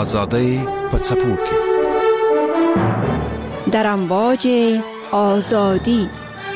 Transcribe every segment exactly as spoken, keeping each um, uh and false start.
آزادی پڅپوکي در امواج آزادی.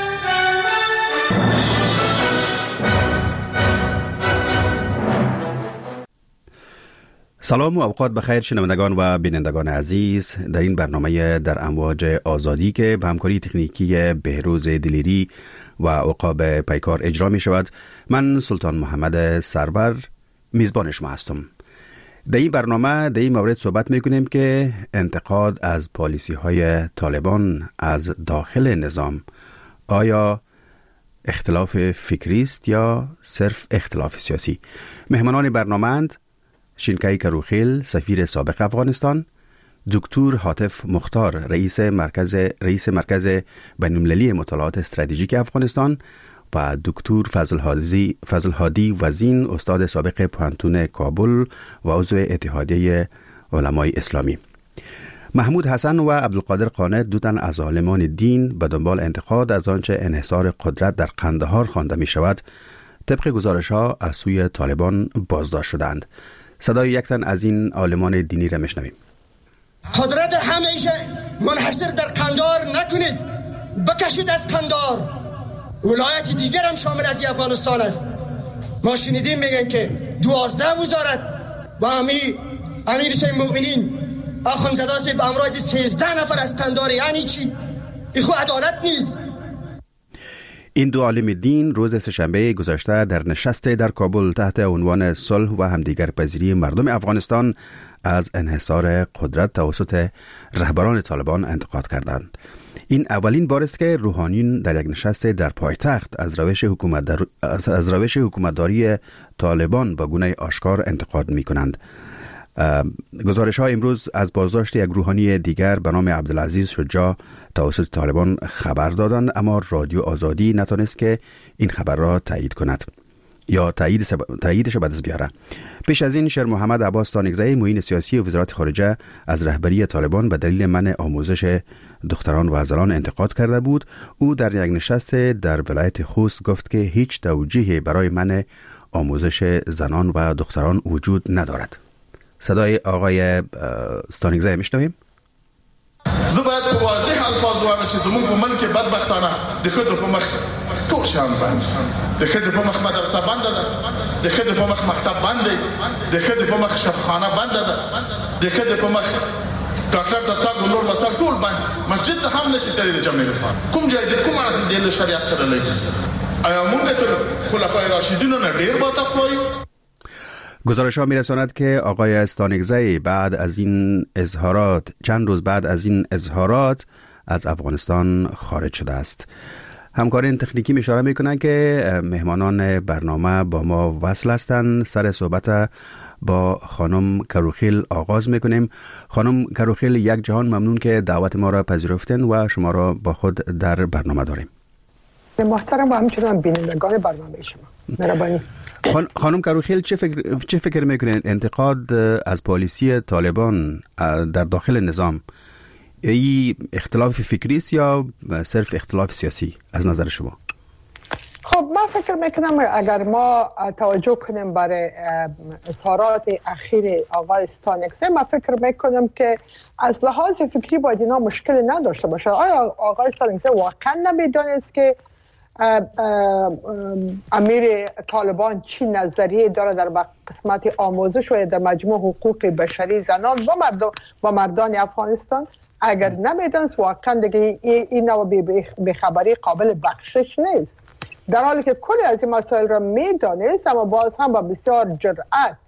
سلام و اوقات بخیر شنوندگان و بینندگان عزیز، در این برنامه در امواج آزادی که به همکاری تکنیکی بهروز دلیری و عقاب پیکار اجرا می شود، من سلطان محمد سرور میزبان شما هستم. در این برنامه در این مورد صحبت می کنیم که انتقاد از پالیسی های طالبان از داخل نظام آیا اختلاف فکری است یا صرف اختلاف سیاسی؟ مهمانان برنامه شینکای کروخیل، سفیر سابق افغانستان، دکتر حاتف مختار، رئیس مرکز رئیس مرکز بین‌المللی مطالعات استراتژیک افغانستان و دکتر فضل هادی فضل هادی وزین، استاد سابق پوهنتون کابل و عضو اتحادیه علمای اسلامی. محمود حسن و عبدالقادر قانع، دو تن از عالمان دین، به دنبال انتقاد از آنچه انحصار قدرت در قندهار خوانده می شود، طبق گزارش‌ها از سوی طالبان بازداشت شدند. صدای یک تن از این عالمان دینی را میشنویم. قدرت همیشه منحصر در قندهار نکنید، بکشید از قندهار. ولایت دیگر هم شامل از افغانستان است. ما شنیدیم میگن که دوازده وزارت و امیر امیر سید المؤمنین اخوندزاده صاحب امروز سیزده نفر از قندهار. یعنی چی؟ این خود عدالت نیست. این دو عالم دین روز سه‌شنبه گذشته در نشست در کابل تحت عنوان صلح و همدیگر پذیری مردم افغانستان از انحصار قدرت توسط رهبران طالبان انتقاد کردند. این اولین بار است که روحانیون در یک نشست در پایتخت از روش حکومت در... از روش حکومتداری طالبان با گونه آشکار انتقاد می کنند. گزارش ها امروز از بازداشت یک روحانی دیگر به نام عبدالعزیز شجاع توسط طالبان خبر دادند، اما رادیو آزادی نتونست که این خبر را تایید کند یا تایید سب... تاییدش به دست بیاره. پیش از این شیر محمد عباس تانکزی، معین سیاسی و وزارت خارجه، از رهبری طالبان به دلیل منع آموزش دختران و زنان انتقاد کرده بود. او در یک نشست در ولایت خوست گفت که هیچ توجیهی برای منع آموزش زنان و دختران وجود ندارد. صدای آقای ستانکزی میشنویم. زه باید په واضح الفاظ وایم چې زموږ په من کې بدبختانه د ښځو په مخ ټول شیان بند، د ښځې په مخ مدرسه بنده ده، د ښځې په مخ مکتب بند دی، د ښځې په مخ شفاخانه بنده ده، د ښځې په مخ ډاکټر ته تګ نور وسایل ټول بند، مسجد ته هم نشي تللی د جمعې لپاره. کوم ځای د کوم اړخ دی له شریعت سره لګي؟ آیا موږ تر خلفای راشدینو نه ډېر باطاق وایو؟ گزارش ها می رساند که آقای استانکزی بعد از این اظهارات چند روز بعد از این اظهارات از افغانستان خارج شده است. همکاران تکنیکی می اشاره می کنند که مهمانان برنامه با ما وصل هستند. سر صحبت با خانم کروخیل آغاز می کنیم. خانم کروخیل، یک جهان ممنون که دعوت ما را پذیرفتن و شما را با خود در برنامه داریم. محترم و همچنان بینندگان برنامه شما، مهربانی. خانم کروخیل، چه فکر چه فکر میکنین انتقاد از پالیسی طالبان در داخل نظام ای اختلاف فکری است یا صرف اختلاف سیاسی از نظر شما؟ خب من فکر میکنم اگر ما توجه کنیم برای اظهارات اخیر آقای ستانکزی، من فکر میکنم که از لحاظ فکری باید اینا مشکل نداشته باشه. آیا آقای ستانکزی واقعا نمیدانست که امیر طالبان چی نظریه داره در قسمت آموزش و در مجموع حقوق بشری زنان و مردم و مردان افغانستان؟ اگر نمیدانست واقعا دیگه این نوع بیخبری قابل بخشش نیست، در حالی که کلی از این مسائل را میدانست، اما باز هم با بسیار جرأت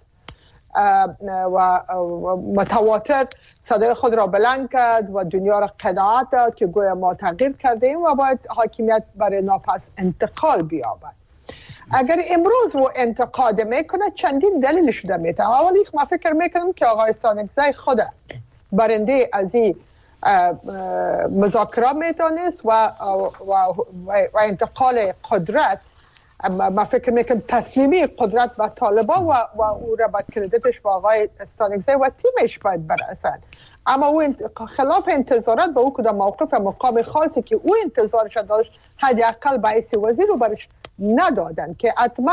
و متواتر صدای خود را بلند کرد و دنیا را قناعت داد که گویا ما تغییر کردیم و باید حاکمیت برای ناپس انتقال بیابد. اگر امروز و انتقاد میکنه چندین دلیل شده میتونه. اولی ما فکر میکنم که آقای ستانکزی خود برنده از این مذاکره میدانست و, و, و, و انتقال قدرت، ما فکر میکنم تسلیمی قدرت به طالبان و, و او را با کردیتش با آقای ستانکزی و تیمش باید برسد. اما او خلاف انتظارات به او کدام موقف مقام خاصی که او انتظارش داشت حداقل باعث وزیر رو برش ندادن که حتما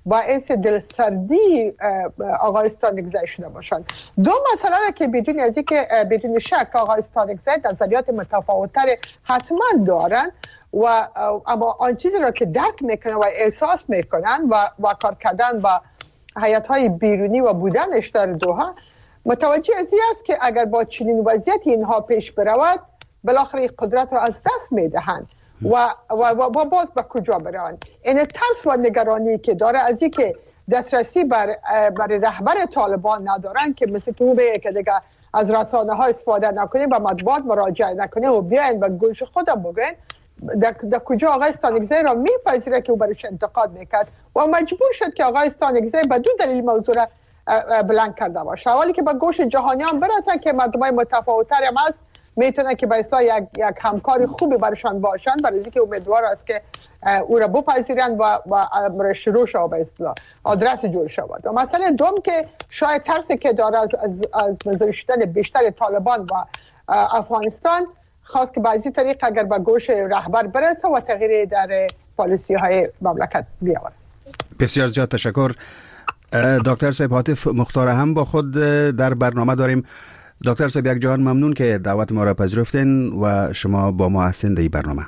باعث دلسردی آقای استانکزی شده باشند. دو مسئله را که بدون از اینکه بدون شک آقای استانکزی نظریات متفاوت‌تر حتما دارن و اما آن چیزی را که درک میکنن و احساس میکنن و و کار کردن با هیئت‌های بیرونی و بودنش در دوحه متوجه از این است که اگر با چنین وضعیتی اینها پیش برود بالاخره قدرت را از دست میدهند و و و باز به کجا بروند. این ترس و نگرانی که داره از این که دسترسی بر بر رهبر طالبان ندارن که مثل تو به که دیگه از رسانه ها استفاده نکنیم و مطبوعات مراجعه نکنیم و بیاین و گوش خودم بگن در, در کجا آقای استانکزی را میپذیره که او برش انتقاد میکرد و مجبور شد که آقای استانکزی به دو دلیل موضوع را بلند کرده باشه. اولی که با گوش جهانیان برسن که مردمای متفاوت‌تر هم هست میتونه که به اصطلاح یک یک همکار خوبی برشان باشن، برای اینکه امیدوار است که او را بپذیرند و و شروع شود به اصطلاح آدرس جور شود. و مسئله دوم که شاید ترسی که داره از از, از نظر شدن بیشتر طالبان و افغانستان خاص که بعضی طریق اگر به گوش رهبر برسه و تغییر در پالیسی های مملکت بیاورد. بسیار زیاد تشکر. دکتر صاحب عاطف مختار هم با خود در برنامه داریم. دکتر صاحب یک جهان ممنون که دعوت ما را پذیرفتین و شما با ما هستین در این برنامه.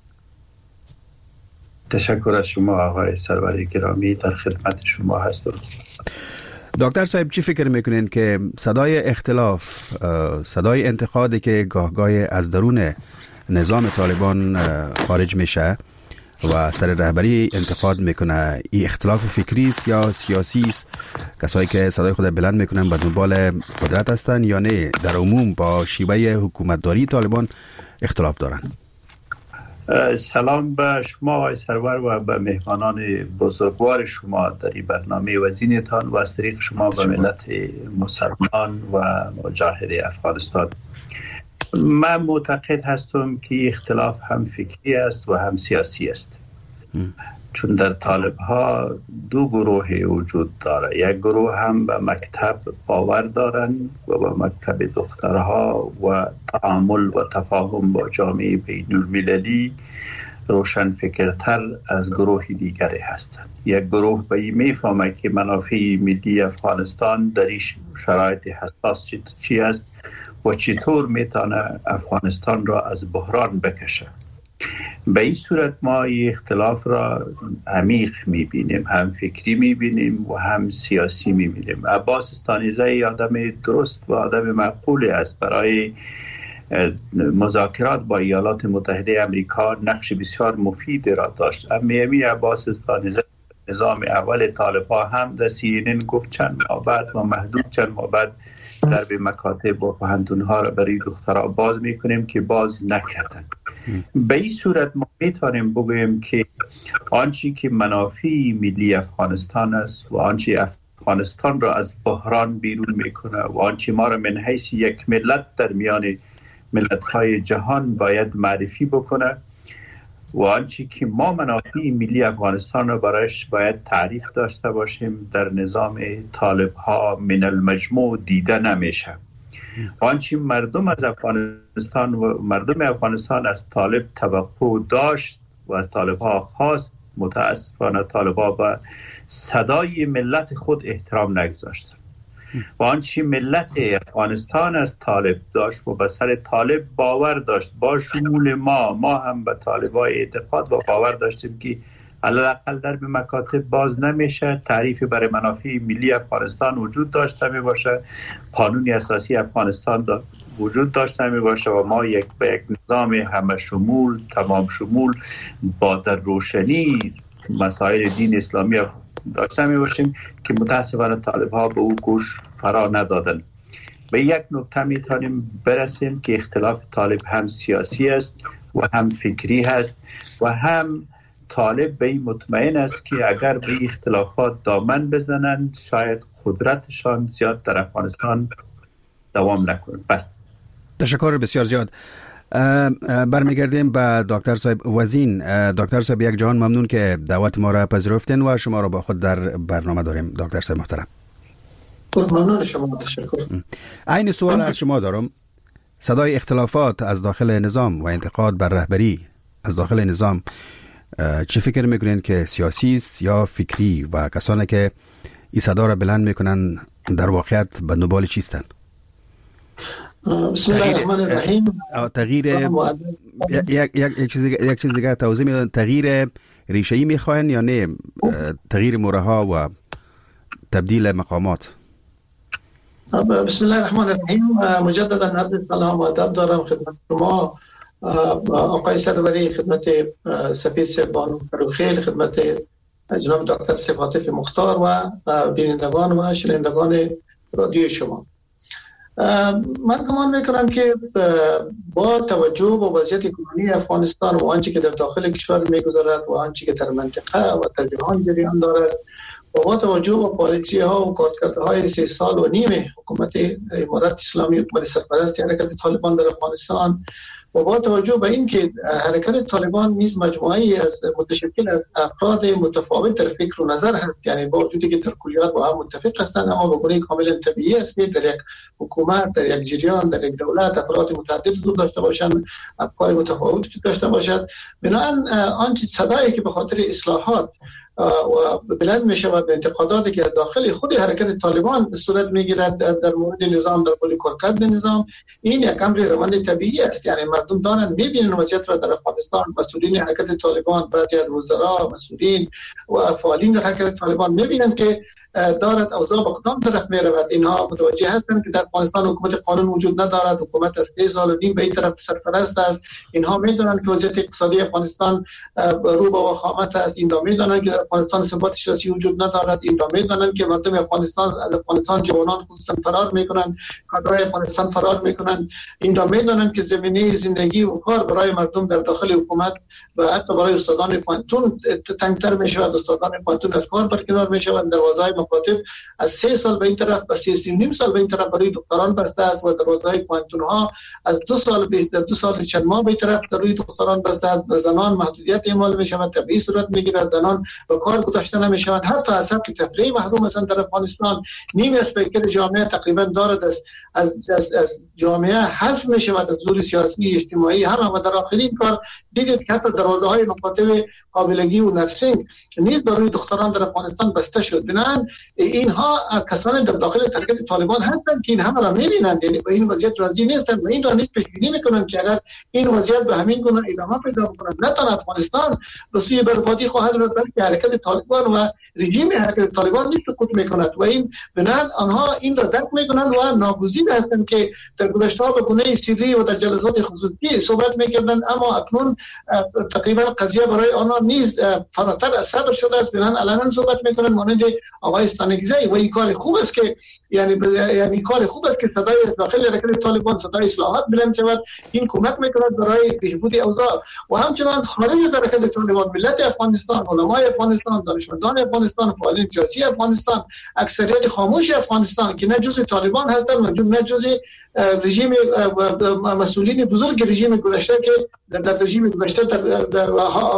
تشکر از شما آقای سرور گرامی، در خدمت شما هستم. دکتر صاحب چی فکر میکنین که صدای اختلاف، صدای انتقادی که گاه گاه از درون نظام طالبان خارج میشه و سر رهبری انتقاد میکنه، این اختلاف فکری است یا سیاسی است؟ کسایی که صدای خود بلند میکنن به دنبال قدرت هستن یا نه در عموم با شیوه حکومتداری طالبان اختلاف دارن؟ سلام به شما آقای سرور و به مهمانان بزرگوار شما در این برنامه و زینتان و از طریق شما به ملت مسلمان و مجاهد افغانستان. من معتقد هستم که اختلاف هم فکری است و هم سیاسی است. چون در طالب ها دو گروه وجود داره. یک گروه هم به مکتب باور دارن و به مکتب دخترها و تعامل و تفاهم با جامعه بین المللی روشن فکرتر از گروه دیگری هستند. یک گروه به این میفهمه که منافع ملی افغانستان در این شرایط حساس چی است و چطور میتونه افغانستان را از بحران بکشه. به این صورت ما این اختلاف را عمیق میبینیم، هم فکری میبینیم و هم سیاسی میبینیم. عباس استانکزی آدم درست و آدم معقولی است. برای مذاکرات با ایالات متحده امریکا نقش بسیار مفید را داشت. امیمی عباس استانکزی نظام اول طالبان هم در سی ان ان گفت چند ماه بعد و محدود چند ماه بعد در به مکاتب و پهنتونها را برای دخترها باز میکنیم که باز نکردن. به این صورت ما میتونیم بگوییم که آنچه که منافع ملی افغانستان است و آنچه افغانستان را از بحران بیرون میکنه و آنچه ما را من حیث یک ملت در میان ملت‌های جهان باید معرفی بکنه و آنچه که ما منافع ملی افغانستان را برایش باید تعریف داشته باشیم در نظام طالب ها من المجموع دیده نمیشه. آنچه مردم از افغانستان و مردم افغانستان از طالب توقع داشت و از طالب ها خواست، متاسفانه طالب ها به صدای ملت خود احترام نگذاشتند و آنچه ملت افغانستان از طالب داشت و به سر طالب باور داشت، با شمول ما ما هم به طالبای اعتقاد و باور داشتیم که علاقل در به مکاتب باز نمیشه، تعریفی برای منافع ملی افغانستان وجود داشته می باشه، قانون اساسی افغانستان دا وجود داشته می باشه و ما یک به یک نظام همه شمول تمام شمول با در روشنی مسائل دین اسلامی داشته می باشیم که متاسفانه طالب ها به او گوش فرا ندادن. به یک نکته می توانیم برسیم که اختلاف طالب هم سیاسی است و هم فکری هست و هم طالب به این مطمئن است که اگر به اختلافات دامن بزنند شاید قدرتشان زیاد در افغانستان دوام نکنه. بله. تشکر بسیار زیاد. برمیگردیم به دکتر صاحب وزین. دکتر صاحب یک جهان ممنون که دعوت ما را پذیرفتین و شما را با خود در برنامه داریم. دکتر صاحب محترم ممنون شما. تشکر. این سوال از شما دارم. صدای اختلافات از داخل نظام و انتقاد بر رهبری از داخل نظام چه فکر میکنین که سیاسی یا فکری و کسانی که این صدا را بلند میکنن در واقعیت به دنبال چیستند؟ بسم الله الرحمن الرحیم. تغییر یک یک چیز یک چیز دیگه توضیح میدن. تغییر ریشه‌ای میخواین یا نه تغییر مرها و تبدیل مقامات؟ بسم الله الرحمن الرحیم. مجددا عرض سلام و ادب دارم خدمت شما آقای سروری، خدمت سفیر صاحب بانو فروخیل، خدمت جناب دکتر صاحب عاطف مختار و بینندگان و شنوندگان رادیو شما. من گمان میکنم که با توجه به وضعیت کنونی افغانستان و آنچه که در داخل کشور میگذرد و آنچه که در منطقه و در جهان جریان دارد و با توجه به پالیسی ها و کارکردهای سه سال و نیم حکومت امارت اسلامی، حکومت سرپرست حرکت طالبان در افغانستان، و با توجه به این که حرکت طالبان نیز مجموعه‌ای از متشکل از افراد متفاوت در فکر و نظر هست، یعنی با وجودی که در کلیات با هم متفق هستند اما به گونه کاملا طبیعی است در یک حکومت، در یک جریان، در یک دولت افراد متعدد حضور داشته باشند، افکار متفاوتی داشته باشند. بنابراین آنچه صدایی که به خاطر اصلاحات و بلند می شود به انتقاداتی که از داخل خود حرکت طالبان صورت می گیرد در مورد نظام، در مورد کارکرد نظام، این یک امر روند طبیعی است. یعنی مردم دارند می بینند وضعیت را در افغانستان، مسئولین حرکت طالبان، بعضی از وزرا، مسئولین و فعالین در حرکت طالبان می بینند که دارد اوضاع به کدام طرف می رود. اینها متوجه هستند که در افغانستان حکومت قانون وجود ندارد، حکومت از سه سال و نیم به این طرف سرپرست است. اینها می دانند که وضعیت اقتصادی افغانستان رو به وخامت است. اینها می دانند که در افغانستان ثبات سیاسی وجود ندارد. اینها می دانند که مردم افغانستان از افغانستان جوانان خصوصا فرار می کنند، کادرهای افغانستان فرار می کنند. اینها می دانند که زمینه زندگی و کار برای مردم در داخل حکومت و حتی برای استادان پانتون تنگتر می شود. استادان پانتون از کار برکنار می شوند. دروازه‌های مکاتب از سه سال به این طرف و سه و نیم سال به این طرف برای دکتران بسته است و دروازه‌های پانتون ها از دو سال به دو سال چند ماه به این طرف روی دکتران بسته است. بر زنان محدودیت اعمال می شود، تبعیض صورت می گیرد، زنان به کار گذاشته نمی شوند، حتی از حق تفریح محروم هستند در افغانستان. نیم اسپیکر جامعه تقریبا دارد از از, از, از جامعه حذف می شود، از زور سیاسی اجتماعی هم و در آخرین کار دیدید که حتی دروازه‌های مکاتب قابلگی و نرسینگ نیز برای دختران در افغانستان بسته شد. بنابراین اینها کسانی در داخل حرکت طالبان هستند که این همه را می‌بینند، یعنی به این وضعیت راضی نیستند و این را نیز پیش بینی می‌کنند که اگر این وضعیت به همین گونه ادامه پیدا کند نه تنها افغانستان به سوی بربادی خواهد رفت، بلکه حرکت طالبان و رژیم حرکت طالبان نیز سقوط می‌کند و این بنابراین آنها این را درک می‌کنند و ناگزیر هستند که در گذشته به گونه سری و در جلسات خصوصی صحبت می‌کردند، اما اکنون تقریبا قضیه برای آنها نیز فراتر از صبر شده است. بنابراین علنا صحبت می‌کنند مانند آقای استانگزی و این کار خوب است که یعنی یعنی کار خوب است که صدای داخل حرکت طالبان، صدای اصلاحات بلند شود. این کمک می‌کند برای بهبود اوضاع و همچنان خارج از حرکت طالبان ملت افغانستان، علمای افغانستان، دانشمندان افغانستان، فعالین سیاسی افغانستان، اکثریت خاموش افغانستان که نه جزء طالبان هستند نه جزء رژیم مسئولین بزرگ رژیم گذشته که در, در رژیم گذشته در, در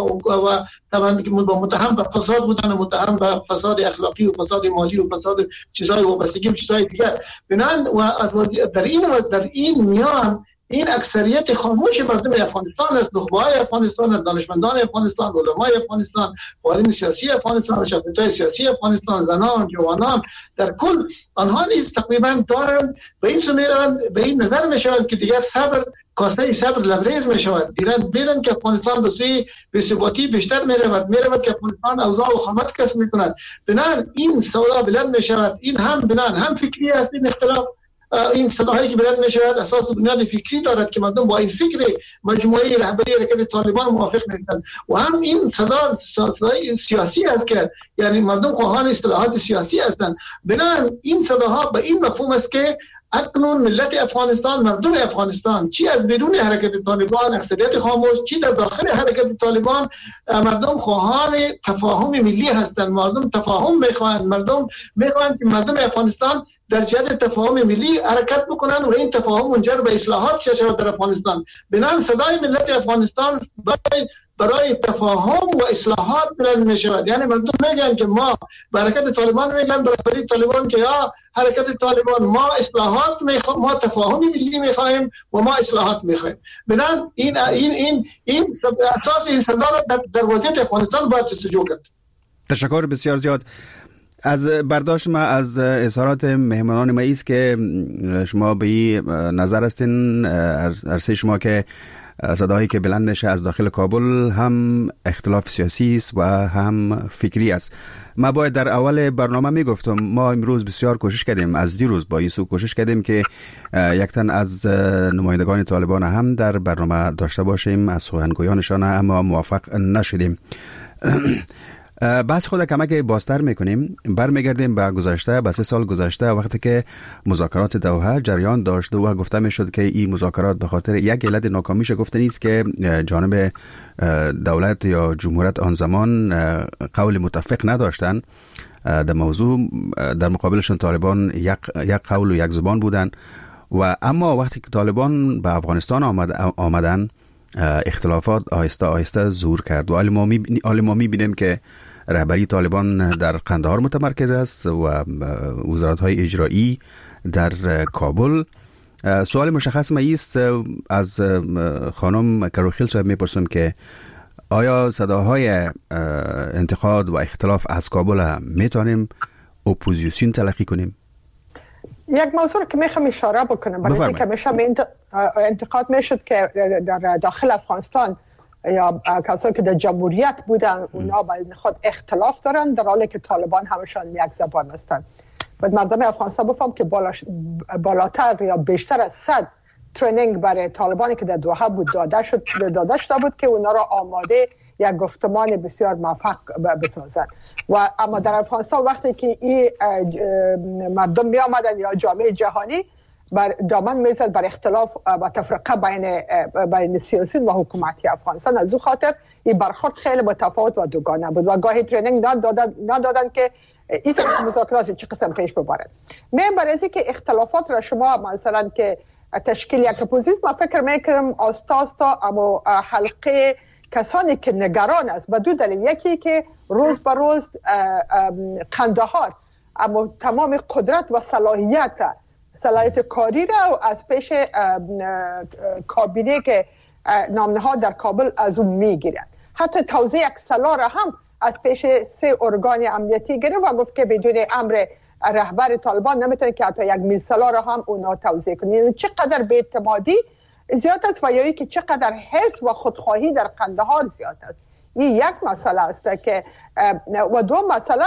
و طبعا با متهم به فساد بودن، متهم به فساد اخلاقی و فساد مالی و فساد چیزهای وابستگی و چیزهای دیگر. بنان و در این در این میان این اکثریت خاموش مردم افغانستان است، نخبه‌های افغانستان، دانشمندان افغانستان، علمای افغانستان، فعالین سیاسی افغانستان، شخصیت‌های سیاسی افغانستان، زنان، جوانان، در کل آنها نیز تقریبا دارند به این سمیرند به این نظر میشوند که دیگر صبر کاسه صبر لبریز میشود. دیدن بیرن که افغانستان به سوی بی‌ثباتی بیشتر میرود میرود که افغانستان اوضاع و خامت کسب میکند. بنان این سوال بلند میشود. این هم بنان هم فکری است این اختلاف، این صداهایی که بلند می شود اساس بنیاد فکری دارد که مردم با این فکر مجموعه رهبری حرکت طالبان موافق نیستند و هم این صدا صدای سیاسی است که یعنی مردم خواهان اصلاحات سیاسی هستند. بنابراین این صداها به این مفهوم است که اکنون ملت افغانستان، مردم افغانستان، چی از بیرون حرکت طالبان اکثریت خاموش، چی در داخل حرکت طالبان مردم خواهان تفاهم ملی هستند. مردم تفاهم میخواهند، مردم میخواهند که مردم افغانستان در جهت تفاهم ملی حرکت بکنند و این تفاهم منجر به اصلاحات شود در افغانستان. بنابراین صدای ملت افغانستان برای تفاهم و اصلاحات بلند می شود. یعنی مردم میگن که ما حرکت طالبان میگن برای طالبان که یا حرکت طالبان ما اصلاحات میخوایم، ما تفاهم ملی میخوایم و ما اصلاحات میخوایم. بنابراین این این این این اساس این صدا در, در وضعیت افغانستان باید جستجو کرد. تشکر بسیار زیاد. از برداشت ما از اظهارات مهمانان ما است که شما به این نظر هستین عرصه شما که صداهایی که بلند میشه از داخل کابل هم اختلاف سیاسی است و هم فکری است. ما باید در اول برنامه میگفتم ما امروز بسیار کوشش کردیم، از دیروز با این سو کوشش کردیم که یک تن از نمایندگان طالبان هم در برنامه داشته باشیم، از سخنگویانشان، اما موفق نشدیم. بس خود کمک بازتر میکنیم، برمیگردیم به گذشته، به سه سال گذشته وقتی که مذاکرات دوحه جریان داشت و گفته میشد که این مذاکرات به خاطر یک علت ناکامیش گفته نیست که جانب دولت یا جمهوریت آن زمان قول متفق نداشتن در موضوع، در مقابلشون طالبان یک یک قول و یک زبان بودن. و اما وقتی که طالبان به افغانستان آمد آمدن اختلافات آهسته آهسته ظهور کرد و حال ما میبینیم که رهبری طالبان در قندهار متمرکز است و وزارت‌های اجرایی در کابل. سوال مشخص ما است از خانم کروخیل صاحب میپرسم که آیا صداهای انتقاد و اختلاف از کابل میتونیم اپوزیسیون تلقی کنیم؟ یک موضوع که میخوام اشاره بکنم، برای اینکه میشه انتقاد میشد که در داخل افغانستان یا کسایی که در جمهوریت بودن اونا با خود اختلاف دارن، در حالی که طالبان همشان یک زبان هستند. و مردم افغانستان بفهم که بالاش بالاتر یا بیشتر از صد ترینینگ برای طالبانی که در دوحه بود داده شد داده شده بود که اونا را آماده یک گفتمان بسیار موفق بسازند. و اما در افغانستان وقتی که این مردم می آمدن یا جامعه جهانی بر دامن میزد بر اختلاف و تفرقه بین بین سیاسیون و حکومتی افغانستان، از او خاطر این برخورد خیلی متفاوت و دوگانه بود و گاهی ترینینگ ندادن ندادن که این مذاکرات چه قسم پیش ببرد. من برای اینکه اختلافات را شما مثلا که تشکیل یک اپوزیسیون، ما فکر میکنم آستاستا اما حلقه کسانی که نگران است به دو دلیل. یکی که روز به روز قندهار اما تمام قدرت و صلاحیت صلاحیت کاری را از پیش کابینه که نامنها در کابل از اون میگیرند. حتی توزیع یک سلاح را هم از پیش سه ارگان امنیتی گرفت و گفت که بدون امر رهبر طالبان نمیتونه که حتی یک میل سلاح را هم اونا توزیع کنه. یعنی چقدر بی‌اعتمادی زیاد است و یایی که چقدر حرص و خودخواهی در قندهار زیاد است. این یک مسئله است که و دو مسئله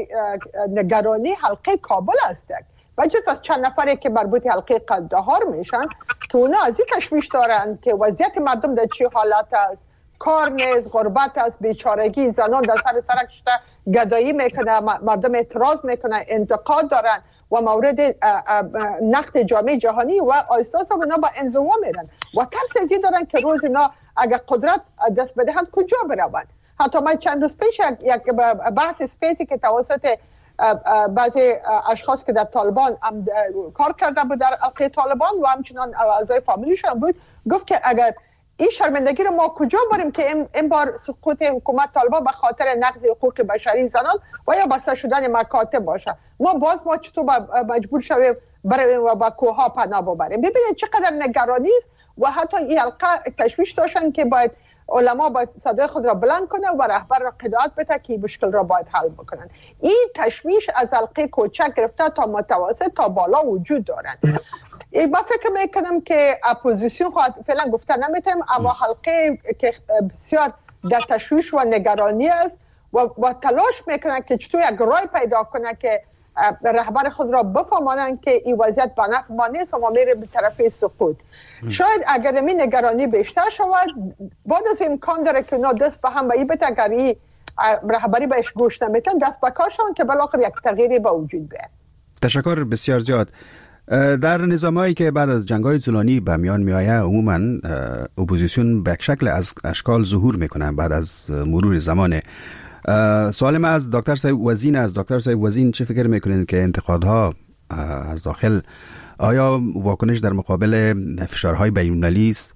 نگرانی حلقه کابل است و جز از چند نفری که مربوط حلقه قندهار میشن که اونا از این تشویش دارن که وضعیت مردم در چه حالت است، کار نیست، غربت است، بیچارگی، زنان در سر سرک شده گدایی میکنه، مردم اعتراض میکنه، انتقاد دارن و مورد نقد جامعه جهانی و آیستاس هم اونا با انزوا میرن و ترس ازی دارن که روز اینا اگر قدرت دست بدهند کجا بروند. حتی من چند روز پیش یک بحث سپیسی که توسط بعضی اشخاص که در طالبان کار کرده بود در حلقه طالبان و همچنان اعضای فامیلیشان بود گفت که اگر این شرمندگی رو ما کجا بریم که این بار سقوط حکومت طالبان به خاطر نقض حقوق بشری زنان و یا بسته شدن مکاتب باشه، ما باز ما چطور مجبور شویم بریم و با کوها پناه ببریم. ببینید چقدر نگرانی است و حتی این حلقه تشویش داشتن که باید علما باید صدای خود را بلند کنه و رهبر را قضاوت بده که مشکل را باید حل بکنن. این تشویش از حلقه کوچک گرفته تا متوسط تا بالا وجود دارن. با فکر میکنم که اپوزیسیون خواهد فعلا گفته نمیتونم، اما حلقه که بسیار در تشویش و نگرانی است و, و تلاش میکنن که چطور یک رای پیدا کنه که رهبر خود را بفهمانن که این وضعیت به نفع ما نیست و ما میریم به طرف سقوط. شاید اگر این نگرانی بیشتر شود بعد از امکان داره که اونا دست به هم به این بده، اگر این رهبری بهش گوش نمیتن دست به کار شون که بالاخره یک تغییری به وجود بیاد. تشکر بسیار زیاد. در نظامایی که بعد از جنگ‌های طولانی به میان میآید عموماً اپوزیسیون به یک شکل از اشکال ظهور میکنه بعد از مرور زمان. سوال من از دکتر صاحب وزین از دکتر صاحب وزین چه فکر میکنین که انتقادها از داخل آیا واکنش در مقابل فشارهای بین‌المللی است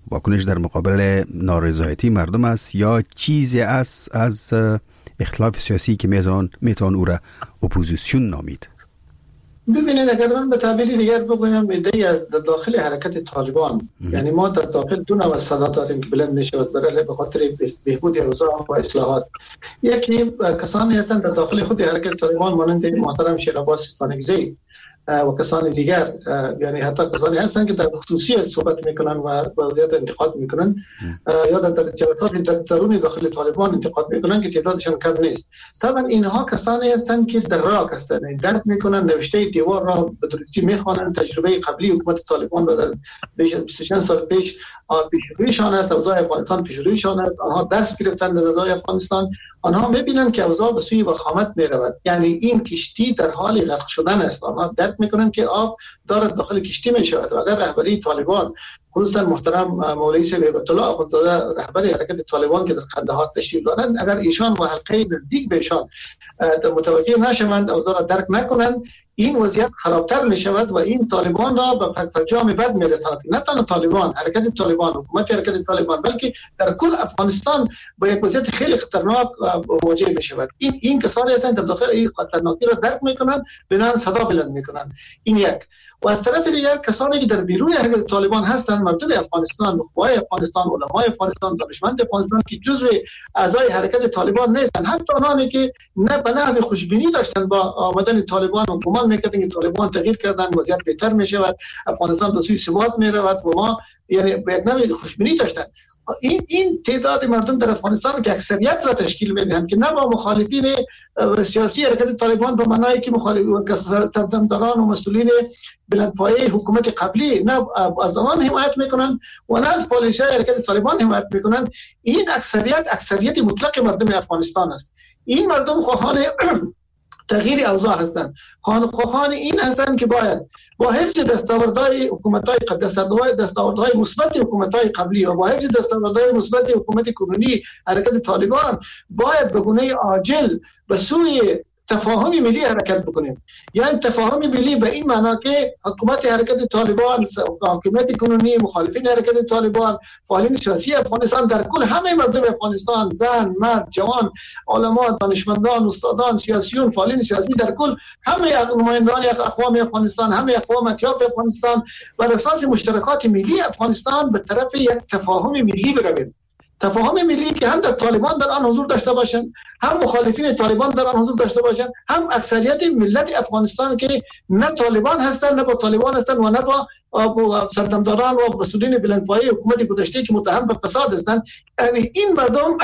واکنش در مقابل نارضایتی مردم است یا چیزی است از اختلاف سیاسی که میتوان میتوان او را اپوزیسیون نامید؟ ببینید اگر من به تعبیر دیگر بگویم ایده‌ای از داخل حرکت طالبان، یعنی ما در داخل دو نوع صدا داریم که بلند میشود برای به خاطر بهبود اوضاع و اصلاحات. یکی کسانی هستند در داخل خود حرکت طالبان مانند محترم شیر عباس ستانکزی و کسان دیگر، یعنی حتی کسانی هستند که در خصوصیت صحبت میکنن و وضعیت انتقاد میکنن یا در جلسات درون داخل طالبان انتقاد میکنن که تعدادشان کم نیست. طبعا اینها کسانی هستند که در راه هستند، درک میکنن، نوشته دیوار را به درستی میخوانن، تجربه قبلی حکومت طالبان را در بیش از بیست و چند سال پیش پیشرویشان است، اوضاع افغانستان پیشرویشان است، آنها درس گرفتن در اوضاع افغانستان، آنها میبینن که اوضاع به سوی وخامت میرود، یعنی این کشتی در حال غرق شدن است. آنها درک میکنن که آب دارد داخل کشتی میشود و اگر رهبری طالبان خصوصا محترم مولوی صاحب هیبت الله اخوندزاده رهبر حرکت طالبان که در قندهار تشریف دارند، اگر ایشان و حلقه نزدیک بهشان متوجه نشوند، اوضاع را درک نکنند، این وضعیت خرابتر می شود و این طالبان را به فرجام بد می رساند. نه تنها طالبان، حرکت طالبان، حکومت حرکت طالبان، بلکه در کل افغانستان با یک وضعیت خیلی خطرناک مواجه می شود. این این کسانی هستند در داخل این خطرناکی را درک می کنند، بنان صدا بلند می کنند. این یک. و از طرف دیگر کسانی که در بیرون حرکت طالبان هستند، مردم افغانستان، نخبه‌های افغانستان، علمای افغانستان، دانشمند افغانستان که جزو اعضای حرکت طالبان نیستند، حتی آنانی که نه به نحو خوشبینی داشتند با آمدن طالبان و گمان می‌کردند که طالبان تغییر کردن وضعیت بهتر می‌شود، افغانستان به سوی ثبات می‌رود و ما یعنی به یک نوع خوشبینی داشتند. این این تعداد مردم در افغانستان که اکثریت را تشکیل میدهند که نه با مخالفین سیاسی حرکت طالبان به معنای که مخالفین سردمداران و مسئولین بلندپایه حکومت قبلی نه از آنان حمایت میکنند و نه از پالیسی‌های حرکت طالبان حمایت میکنند، این اکثریت اکثریت مطلق مردم افغانستان است. این مردم خواهان تغییر اوضاع هستند، خواهان این هستند که باید با حفظ دستاوردهای حکومت‌های دستاوردهای دستاوردهای مثبت حکومت‌های قبلی و با حفظ دستاوردهای مثبت حکومت کنونی حرکت طالبان باید به گونه عاجل به سوی تفاهم ملی حرکت بکنیم. یعنی تفاهم ملی به این معنا که حکومت حرکت طالبان، حکومت کنونی، مخالفین حرکت طالبان، فعالین سیاسی افغانستان، در کل همه مردم افغانستان، زن، مرد، جوان، علما، دانشمندان، استادان، سیاسیون، فعالین سیاسی، در کل همه نمایندگان اقوام افغانستان، همه اقوام اطیاف افغانستان بر اساس مشترکات ملی افغانستان به طرف یک تفاهم ملی برویم. تفاهم ملی که هم در طالبان در آن حضور داشته باشند، هم مخالفین طالبان در آن حضور داشته باشند، هم اکثریت ملت افغانستان که نه طالبان هستند، نه با طالبان هستند و نه با سردمداران و مسئولین بلندپایه حکومت گذشته که متهم به فساد هستند. یعنی این مردم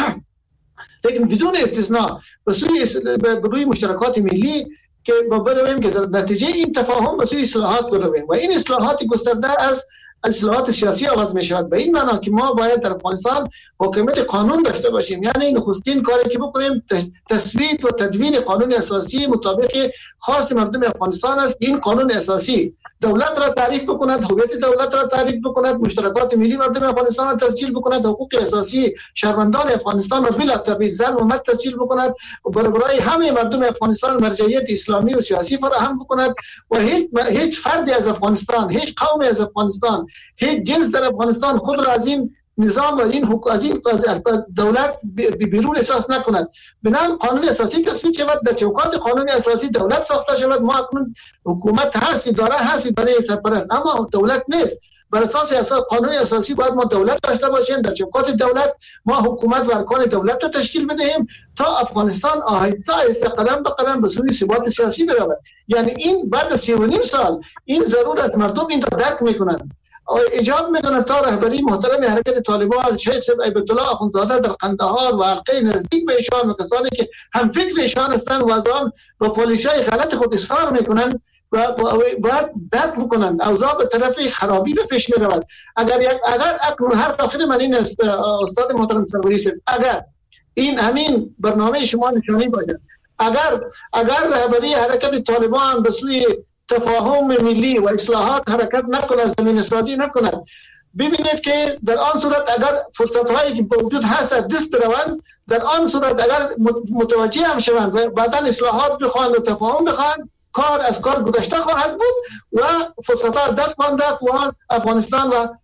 لیکن بدون استثناء به سوی به روی مشترکات ملی که برویم که در نتیجه این تفاهم به سوی اصلاحات برویم و این اصلاحات گسترده از اصلاحات سیاسی آغاز می شود. به این معنا که ما باید در افغانستان حکومت قانون داشته باشیم، یعنی نخستین کاری که بکنیم تصویب و تدوین قانون اساسی مطابق خواست مردم افغانستان است. این قانون اساسی دولت را تعریف بکند، هویت دولت را تعریف بکند، مشترکات ملی مردم افغانستان را تسجیل بکند، حقوق اساسی شهروندان افغانستان را بلا تبعیض زن و مرد تسجیل بکند و برای همه مردم افغانستان مرجعیت اسلامی و سیاسی فراهم بکند و هیچ هیچ فردی از افغانستان، هیچ قومی از افغانستان، هیچ جنس در افغانستان خود را از این نظام و این حکومت از این دولت بیرون احساس نکند. بنابراین قانون اساسی تصویب شود، در چوکات قانون اساسی دولت ساخته شود. ما اکنون حکومت هست، اداره هست، اداره سرپرست، اما دولت نیست. بر اساس اساس قانون اساسی باید ما دولت داشته باشیم، در چوکات دولت ما حکومت و ارکان دولت را تشکیل بدهیم تا افغانستان آهسته آهسته قدم به قدم به سوی ثبات سیاسی برود. یعنی این بعد از سی و نیم سال این ضرور است مردم این را درک میکنند، ایجاب میکنه تا رهبری محترم حرکت طالبان شیخ صاحب هیبت الله اخوندزاده در قندهار و حلقه نزدیک به ایشان و کسانی که هم فکر ایشان هستند و از آن با پالیسی‌های غلط خود اصرار میکنند و باید درک بکنند اوضاع به طرف خرابی به پیش میرود. اگر یک اگر اکنون حرف آخر من این است استاد محترم سروری صاحب، اگر این همین برنامه شما نشانی باشد، اگر اگر رهبری حرکت طالبان به سوی تفاهم ملی و اصلاحات حرکت نکند، زمین سازی نکند، ببینید که در آن صورت اگر فرصت هایی که موجود هست دست بروند، در آن صورت اگر متوجه هم شوند و بعدا اصلاحات بخواهند و تفاهم بخواهند، کار از کار گذشته خواهد بود و فرصت ها دست مانده و افغانستان و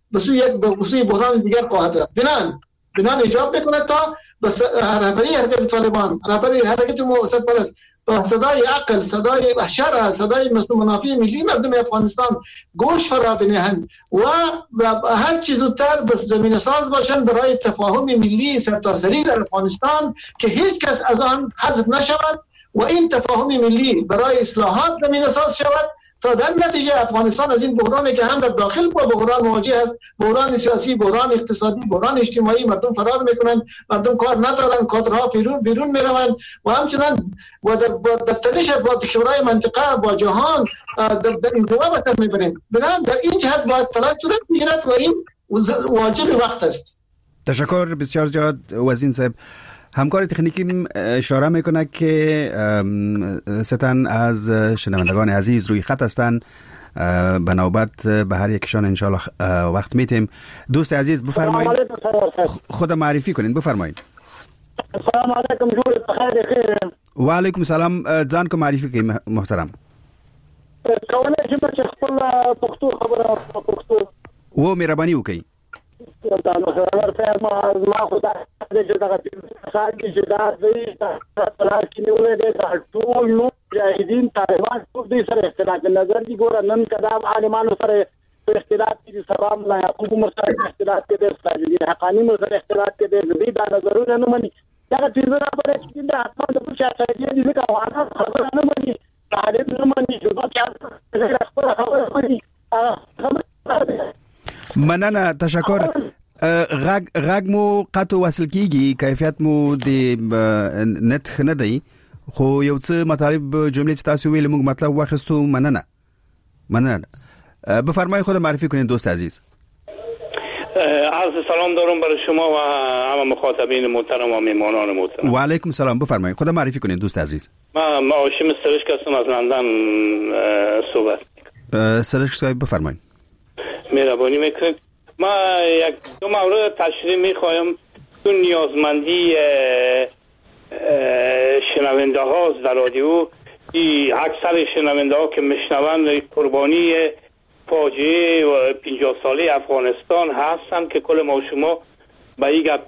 به سوی یک به سوی بحران دیگر خواهد رفت. بنان بنان ایجاب میکنه تا بس رهبری حرکت طالبان، رهبری حرکت موسد پرست با صدای عقل، صدای شرع، صدای منافع ملی مردم افغانستان گوش فرا بنهند و هر چیز زودتر بس زمین ساز باشند برای تفاهم ملی سرتاسری در افغانستان که هیچ کس از آن حذف نشود و این تفاهم ملی برای اصلاحات زمین ساز شود تا در نتیجه افغانستان از این بحرانی که هم در داخل با بحران مواجه است، بحران سیاسی، بحران اقتصادی، بحران اجتماعی، مردم فرار میکنند، مردم کار ندارند، کادرها بیرون بیرون میروند و همچنان و در, در تنش با کشورهای منطقه با جهان در, در انزوا به سر میبریم. بنابراین در این جهت باید تلاش صورت میگیرد و این واجب وقت است. تشکر بسیار زیاد وزین صاحب. همکار تکنیکی اشاره میکنه که ستن از شنوندگان عزیز روی خط هستند، به نوبت به هر یکشان انشالله وقت میتیم. دوست عزیز بفرمایید، خود معرفی کنین، بفرمایید. السلام علیکم. جوړ بخیر خیر. و علیکم السلام. ځان کو معرفي کوي محترم. کولای شم چې خپل پښتو خبره پښتو و مهرباني وکړئ. دا نو خبر ته ما ما خدای دې دا خاص چې دا دې تاسو کې نیولې ده ټول نو جاهدین طالبان ټول دې سره اختلاف نظر دي. ګور نن کدا عالمانو سره اختلاف دي، سلام الله یعقوب مرسل اختلاف کې دې ساجدین حقانی مرسل اختلاف کې دې دا نظرونه نه مني. دا چې زه را پرې چې دا خپل د شاته دې دې کاوه خبره نه مني، طالب نه مني، جوړه کې خبره خبره مني. مننه، تشکر. غږ غږ مو قطع وصل کیږي، کیفیت مو د نت نه دی، خو یو څه مطالب جملې چې تاسو ویل موږ مطلب واخستو. مننه مننه. بفرمایید خود معرفی کنید دوست عزیز. عرض سلام دارم برای شما و همه مخاطبین محترم و میهمانان محترم. و علیکم سلام. بفرمایید خود معرفی کنید دوست عزیز. ما ما هاشم سرشک هستم از لندن صحبت. سرشک صاحب بفرمایید. مهربانی میکنید. ما یک دو مورد تشریح میخوایم. تو نیازمندی شنونده ها در رادیو، اکثر شنونده ها که میشنوند قربانی فاجعه و پنجاه ساله افغانستان هستن که کل ما شما به این گپ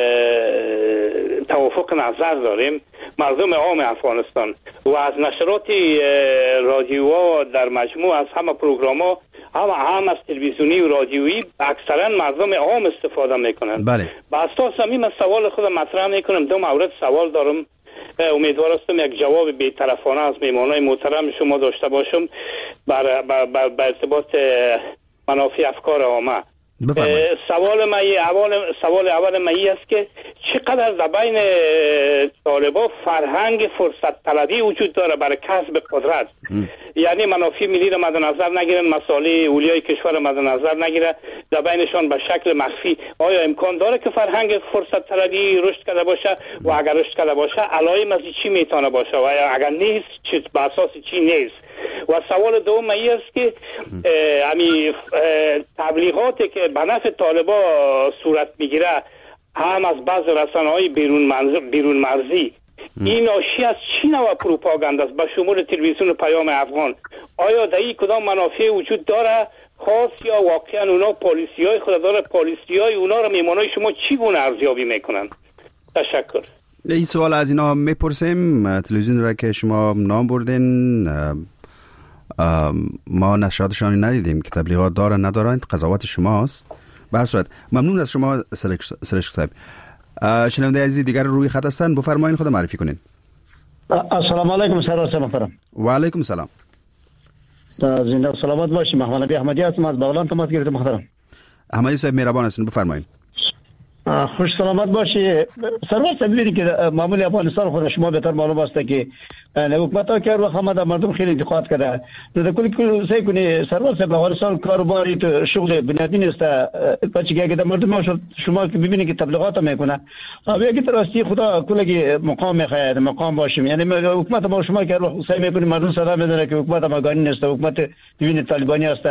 توافق نظر داریم. مردم عام افغانستان و از نشرات رادیوها در مجموع از همه پروگرام ها هم هم از تلویزیونی و رادیویی اکثرا مردم عام استفاده میکنن. بله. با اساس همین من سوال خودم مطرح میکنم. دو مورد سوال دارم، امیدوار هستم یک جواب بی‌طرفانه از میهمانان محترم شما داشته باشم بر بر بر ارتباط منافع افکار عامه. سوال من اول سوال اول من است که چقدر در بین طالبان فرهنگ فرصت طلبی وجود داره برای کسب قدرت، یعنی منافع ملی را مد نظر نگیرن، مسائل اولیای کشور مد نظر نگیرن، در بینشان به شکل مخفی. آیا امکان داره که فرهنگ فرصت طلبی رشد کرده باشه و اگر رشد کرده باشه علائم از چی میتونه باشه و اگر نیست چه به اساس چی نیست؟ و سوال دوم این است که همین تبلیغاتی که به نفع طالبان صورت میگیره هم از بعض رسانه‌های بیرون منظر بیرون مرزی، این ناشی از چی نوع پروپاگاند است به شمول تلویزیون پیام افغان؟ آیا در این کدام منافع وجود داره خاص یا واقعا اونا پالیسی‌های خود داره، پالیسی‌های اونا رو میهمانای شما چی گونه ارزیابی میکنن؟ تشکر. این سوال از اینا میپرسیم. تلویزیون را که شما نام بردین ما نشراتشان ندیدیم که تبلیغات دارن ندارن، قضاوت شماست. به هر صورت ممنون از شما سرشک صاحب. شنونده عزیز دیگر روی خط هستن، بفرمایید خود معرفی کنین. السلام علیکم سر محترم. و علیکم السلام. زنده و سلامت باشید. محمد نبی احمدی هستم از بغلان تماس گرفتم محترم. احمدی صاحب مهربان هستین، بفرمایید. خوش سلامت باشی. سرور تدبیری که معمولی افغانستان خود شما بهتر معلوم است که حکومت ها که هر وقت همه مردم خیلی انتقاد کرده. در کلی کل سعی کنی سرور صاحب افغانستان کاروباری تو شغل بنیادی نیست. بچه که اگه مردم شما که ببینید که تبلیغات میکنه آیا که راستی خدا کلی مقام میخواد مقام باشیم، یعنی حکومت ما شما که هر وقت سعی میکنی مردم صدا میزنه که حکومت ما گانی نیست، حکومت ببینید طالبانی است.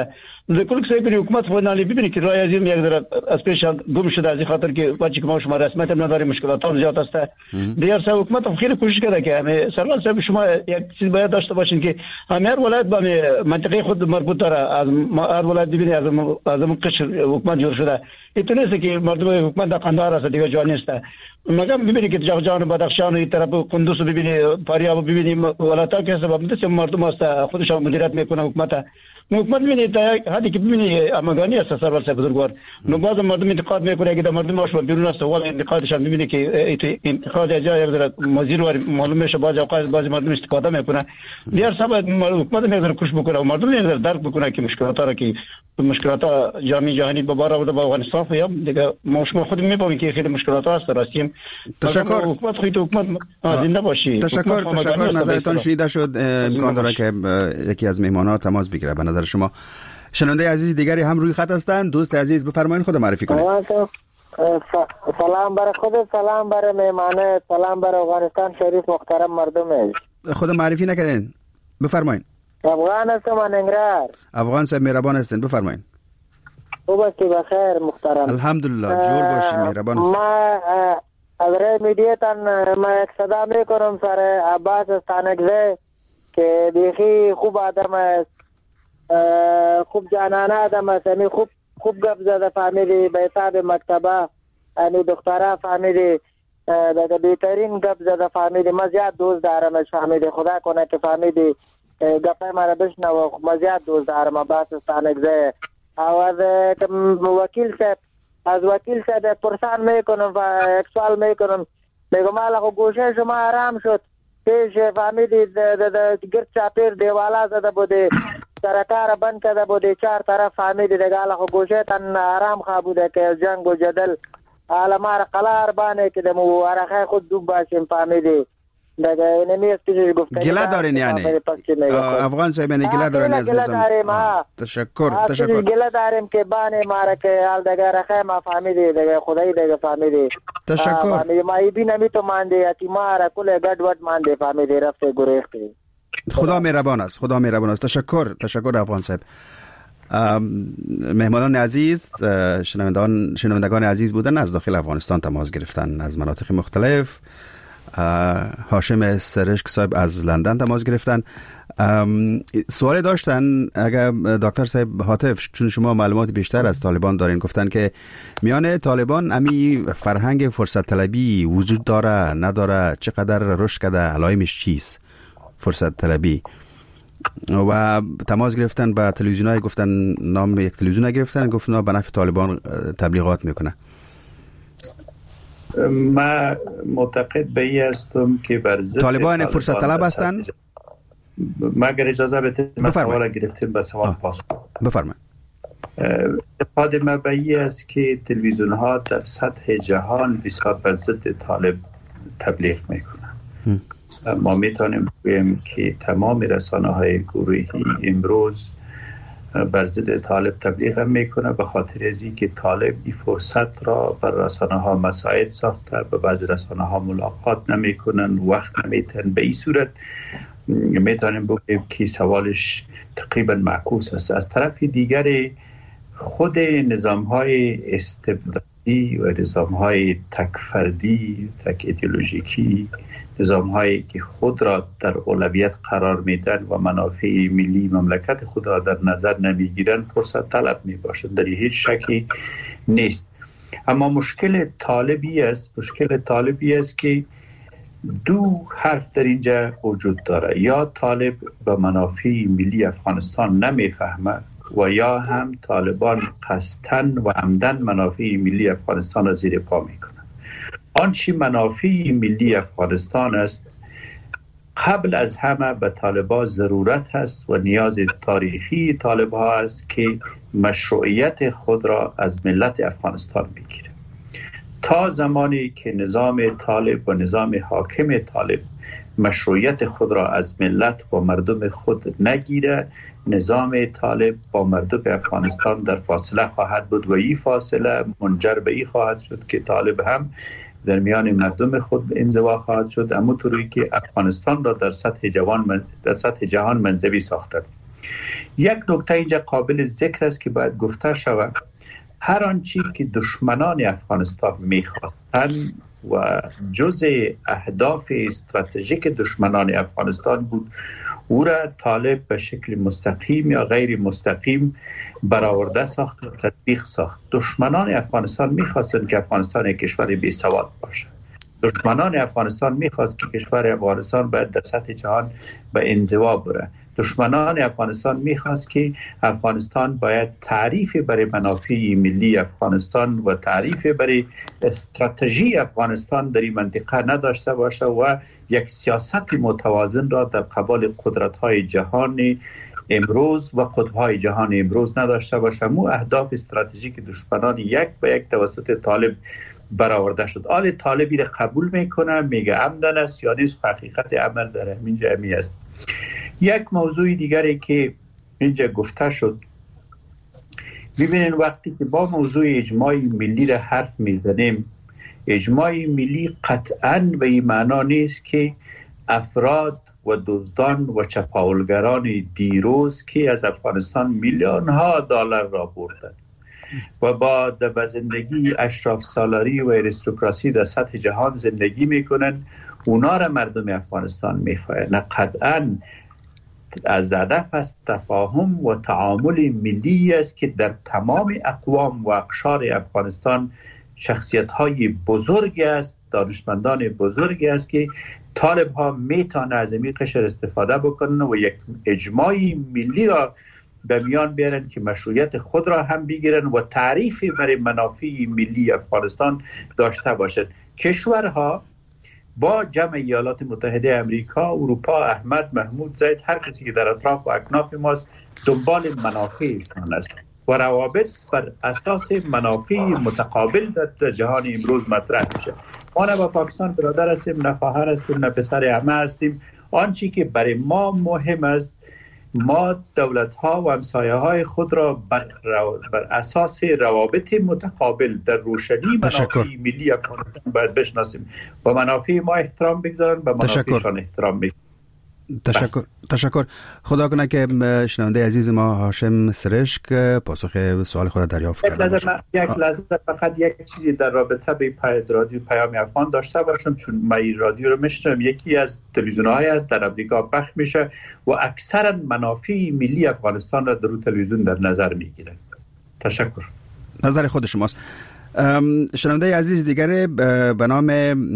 کل که سعی حکومت خود نالی ببینید که رای عظیم یک ذره از پیش گم شده از این خاطر که بچه که ما شما رسمیت هم نداریم مشکلات ها زیاد است. دیگر سه حکومت هم خیلی کوشش کرده که همه سروان صاحب شما یک چیز باید داشته باشین که همه هر ولایت با منطقه خود مربوط داره. از هر ولایت ببینید از از قشر حکومت جور شده. اینطور نیست که مردم حکومت در قندهار است دیگه جا نیست. مگر ببینید که جان بدخشان این طرف قندوز ببینید فاریاب ببینید ولایت‌ها که سبب دست مردم است خودشان مدیریت میکنه حکومت. حکومت ببینید حدی که ببینید امگانی است سرور صاحب بزرگوار. نو باز مردم انتقاد میکنه که در مردم باش بیرون است ولی انتقادشان ببینید که انتقاد جای یک وزیر و معلوم میشه باز اوقات باز مردم استفاده میکنه. دیگر سبب حکومت میذاره کوش بکنه و مردم میذاره درک بکنه که مشکلات را که مشکلات جامعه جهانی به بار آورده با افغانستان فهم دیگه ما شما خود میبینید که خیلی مشکلات هست راستیم. تشکر. حکومت خود حکومت زنده باشی. تشکر تشکر نظرتان شنیده شد. امکان داره که یکی از مهمانان تماس بگیره. به نظر شما شنونده عزیز دیگری هم روی خط هستند. دوست عزیز بفرمایید خود معرفی کنید. سلام برای خود، سلام برای مهمان، سلام برای افغانستان شریف محترم مردم. خود معرفی نکردین بفرمایید. افغان هستم انگرار. افغان صاحب مهربان هستین بفرمایید. خوب هستی بخیر محترم. الحمدلله جور باشی مهربان هستین. ما از رای میدیتان ما یک صدا میکنم سر عباس استانکزی که بیخی خوب آدم است، خوب جانانه آدم است، یعنی خوب خوب گپ زده فهمیدی به حساب مکتبه، یعنی دختره فهمیدی دیگه بهترین گپ زده فهمیدی. ما زیاد دوست دارمش فهمیدی، خدا کنه که فهمیدی گپه مرا بشنوه. ما زیاد دوست دارم عباس استانکزی. او از وکیل صاحب از وکیل صاحب پرسان میکنم و یک سوال میکنم میگم مالا خو گوشه شما آرام شد پیش فهمیدی گرد چاپیر دیوالا زده بوده سرکار بند کرده بوده چهار طرف فهمیدی دیگه حالا خو گوشه تن آرام خواه بوده که جنگ و جدل حالا مارا قلار بانه که دمو ورخه خود دوب باشیم فهمیدی دیگه نمیست کشش گفته گله دارین یعنی افغان صاحب یعنی گله دارین از تشکر تشکر گله داریم که بانه مارا که حال دیگه رخه ما فهمیدی دیگه خدایی دیگه فهمیدی تشکر ما ای بی نمی تو مانده یتی مارا کل گد ود مانده فهمیدی رفته گریختی. خدا مهربان است خدا مهربان است. تشکر تشکر افغان صاحب. مهمانان عزیز شنوندگان شنوندگان عزیز بودن از داخل افغانستان تماس گرفتن از مناطق مختلف. هاشم سرشک صاحب از لندن تماس گرفتن. سوال داشتن اگر دکتر صاحب هاتف چون شما معلومات بیشتر از طالبان دارین گفتن که میان طالبان امی فرهنگ فرصت طلبی وجود داره نداره چقدر رشد کرده علائمش چیست فرصت طلبی و تماس گرفتن با تلویزیونای گفتن نام یک تلویزیون گرفتن گفتن به نفع طالبان تبلیغات میکنه. ما معتقد به این هستم که بر ضد طالبان فرصت طلب هستند. ما اگر اجازه بدید ما سوال گرفتیم به سوال پاسخ بفرمایید. اعتقاد ما به این است که تلویزیون ها در سطح جهان بسیار بر ضد طالب تبلیغ میکنن. ما میتونیم بگوییم که تمام رسانه های گروهی امروز بر ضد طالب تبلیغ هم میکنه به خاطر از اینکه طالب این فرصت را بر رسانه ها مساعد ساخته، به بعض رسانه ها ملاقات نمیکنن، وقت نمیتن. به این صورت میتونیم بگیم که سوالش تقریبا معکوس است. از طرف دیگر خود نظام های استبدادی و نظام های تک فردی تک ایدئولوژیکی، نظام هایی که خود را در اولویت قرار میدن و منافع ملی مملکت خود را در نظر نمیگیرن فرصت طلب می باشد، در هیچ شکی نیست. اما مشکل طالبی است مشکل طالبی است که دو حرف در اینجا وجود داره. یا طالب به منافع ملی افغانستان نمیفهمه و یا هم طالبان قصداً و عمدن منافع ملی افغانستان را زیر پا میکنه. آنچه منافع ملی افغانستان است قبل از همه به طالبان ضرورت هست و نیاز تاریخی طالبان است که مشروعیت خود را از ملت افغانستان بگیره. تا زمانی که نظام طالب و نظام حاکم طالب مشروعیت خود را از ملت و مردم خود نگیره، نظام طالب با مردم افغانستان در فاصله خواهد بود و این فاصله منجر به این خواهد شد که طالب هم در میان مردم خود انزوا خواهد شد، اما طوری که افغانستان را در سطح جوان در سطح جهان منزوی ساخته. یک نکته اینجا قابل ذکر است که باید گفته شود، هر آنچه که دشمنان افغانستان میخواستند و جزء اهداف استراتژیک دشمنان افغانستان بود، او را طالب به شکل مستقیم یا غیر مستقیم برآورده ساخت و تطبیق ساخت. دشمنان افغانستان میخواستند که افغانستان یک کشور بی سواد باشد. دشمنان افغانستان میخواست که کشور افغانستان باید در سطح جهان به انزوا بره. دشمنان افغانستان میخواست که افغانستان باید تعریف برای منافع ملی افغانستان و تعریف برای استراتژی افغانستان در این منطقه نداشته باشه و یک سیاست متوازن را در قبال قدرت‌های جهان امروز و قطب‌های جهان امروز نداشته باشه. مو اهداف استراتژیک دشمنان یک به یک توسط طالب برآورده شد. آل طالبی را قبول میکنه، میگه عمدن است یا نیست، حقیقت عمل در همین جمعی است. یک موضوع دیگری که اینجا گفته شد، ببینید وقتی که با موضوع اجماع ملی را حرف میزنیم، اجماع ملی قطعاً به این معنا نیست که افراد و دزدان و چپاولگران دیروز که از افغانستان میلیون ها دلار را بردند و با در زندگی اشراف سالاری و اریستوکراسی در سطح جهان زندگی میکنن، اونا را مردم افغانستان میخواهند. نه، قطعاً از هدف است تفاهم و تعامل ملی است که در تمام اقوام و اقشار افغانستان شخصیت های بزرگی است، دانشمندان بزرگی است که طالب ها میتونه از این قشر استفاده بکنن و یک اجماع ملی را به میان بیارن که مشروعیت خود را هم بگیرن و تعریفی برای منافع ملی افغانستان داشته باشد. کشورها با جمع ایالات متحده امریکا، اروپا، احمد، محمود، زید، هر کسی که در اطراف و اکناف ماست دنبال منافعشان است و روابط بر اساس منافع متقابل در جهان امروز مطرح میشه. ما نه با پاکستان برادر هستیم، نه خواهر هستیم، نه پسر عمه هستیم. آنچه که برای ما مهم است، ما دولت‌ها و همسایه‌های خود را بر, رو... بر اساس روابط متقابل در روشنی منافع ملی افغانستان باید بشناسیم و منافع ما احترام بگذارن و منافعشان احترام بگذارن. تشکر تشکر. خدا کنه که شنونده عزیز ما هاشم سرشک پاسخ سوال خود دریافت کرده باشه. یک لحظه فقط یک چیزی در رابطه به پای رادیو پیام افغان داشته باشم، چون من این رادیو رو میشنوم، یکی از تلویزیون‌های است در امریکا پخش میشه و اکثرا منافع ملی افغانستان را در رو تلویزیون در نظر میگیرن. تشکر. نظر خود شماست. شنونده عزیز دیگر به نام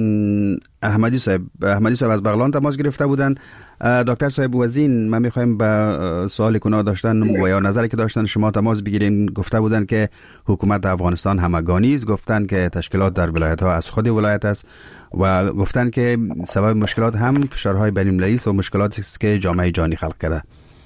احمدی صاحب احمدی صاحب از بغلان تماس گرفته بودند. دکتر صاحب وزین، من میخوایم به سوال کنا داشتن و یا نظری که داشتن شما تماس بگیریم. گفته بودند که حکومت افغانستان همگانی است، گفتند که تشکیلات در ولایت ها از خود ولایت است و گفتند که سبب مشکلات هم فشارهای بین المللی است و مشکلاتی است که جامعه جهانی خلق کرده.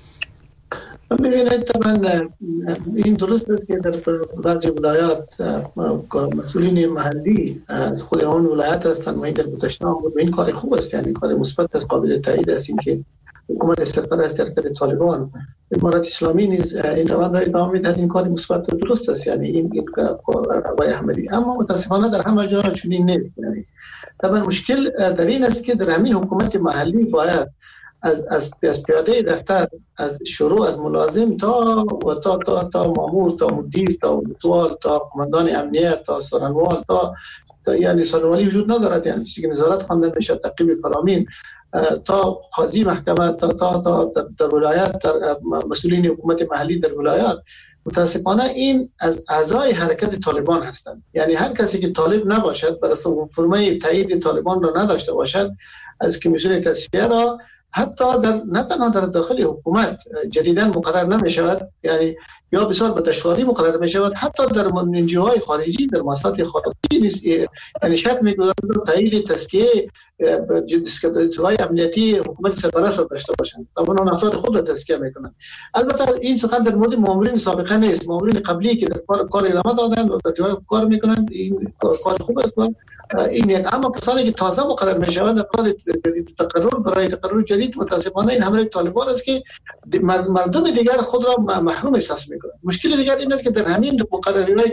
ببینید طبعا این درست است که در بعضی ولایات مسئولین محلی از خود اون ولایت هستند و این در گذشته بود و این کار خوب است، یعنی کار مثبت است، قابل تایید است این که حکومت سرپرست حرکت طالبان امارات اسلامی نیز این روند را ادامه می‌دهد. این کار مثبت و درست است، یعنی این این روای احمدی. اما متاسفانه در همه جا چنین نیست. یعنی طبعا مشکل در این است که در همین حکومت محلی باید از از از پیاده دفتر، از شروع از ملازم تا و تا تا تا مامور، تا مدیر، تا متوال، تا قماندان امنیت، تا سرانوال، تا, تا یعنی سرانوالی وجود ندارد، یعنی چیزی که نظارت خوانده میشه، تعقیب فرامین، تا قاضی محکمه، تا تا تا در, در ولایت، در مسئولین حکومت محلی در ولایات. متاسفانه این از اعضای حرکت طالبان هستند، یعنی هر کسی که طالب نباشد، بر اساس فرمای تایید طالبان را نداشته باشد، از کمیسیون تصفیه را حتی در نه تنها در داخل حکومت جدیداً مقرر نمی شود، یعنی یا بسیار به دشواری مقرر می شود، حتی در منجوهای خارجی، در مؤسسات خارجی نیست، یعنی شرط می گذارد تایید تزکیه جدیدهای امنیتی حکومت سرپرست را داشته باشند، طبعا افراد خود را تزکیه می کنند. البته این سخن در مورد مامورین سابقه نیست، مامورین قبلی که در کار ادامه دادند و در جای کار می کنند، این کار خوب است. این یک، اما کسانی که تازه مقرر می شوند، افراد تقرر برای تقرر جدید، متاسفانه این حمله طالبان است که مردم دیگر خود را محروم احساس می کنند. مشکل دیگر این است که در همین مقرری‌هایی که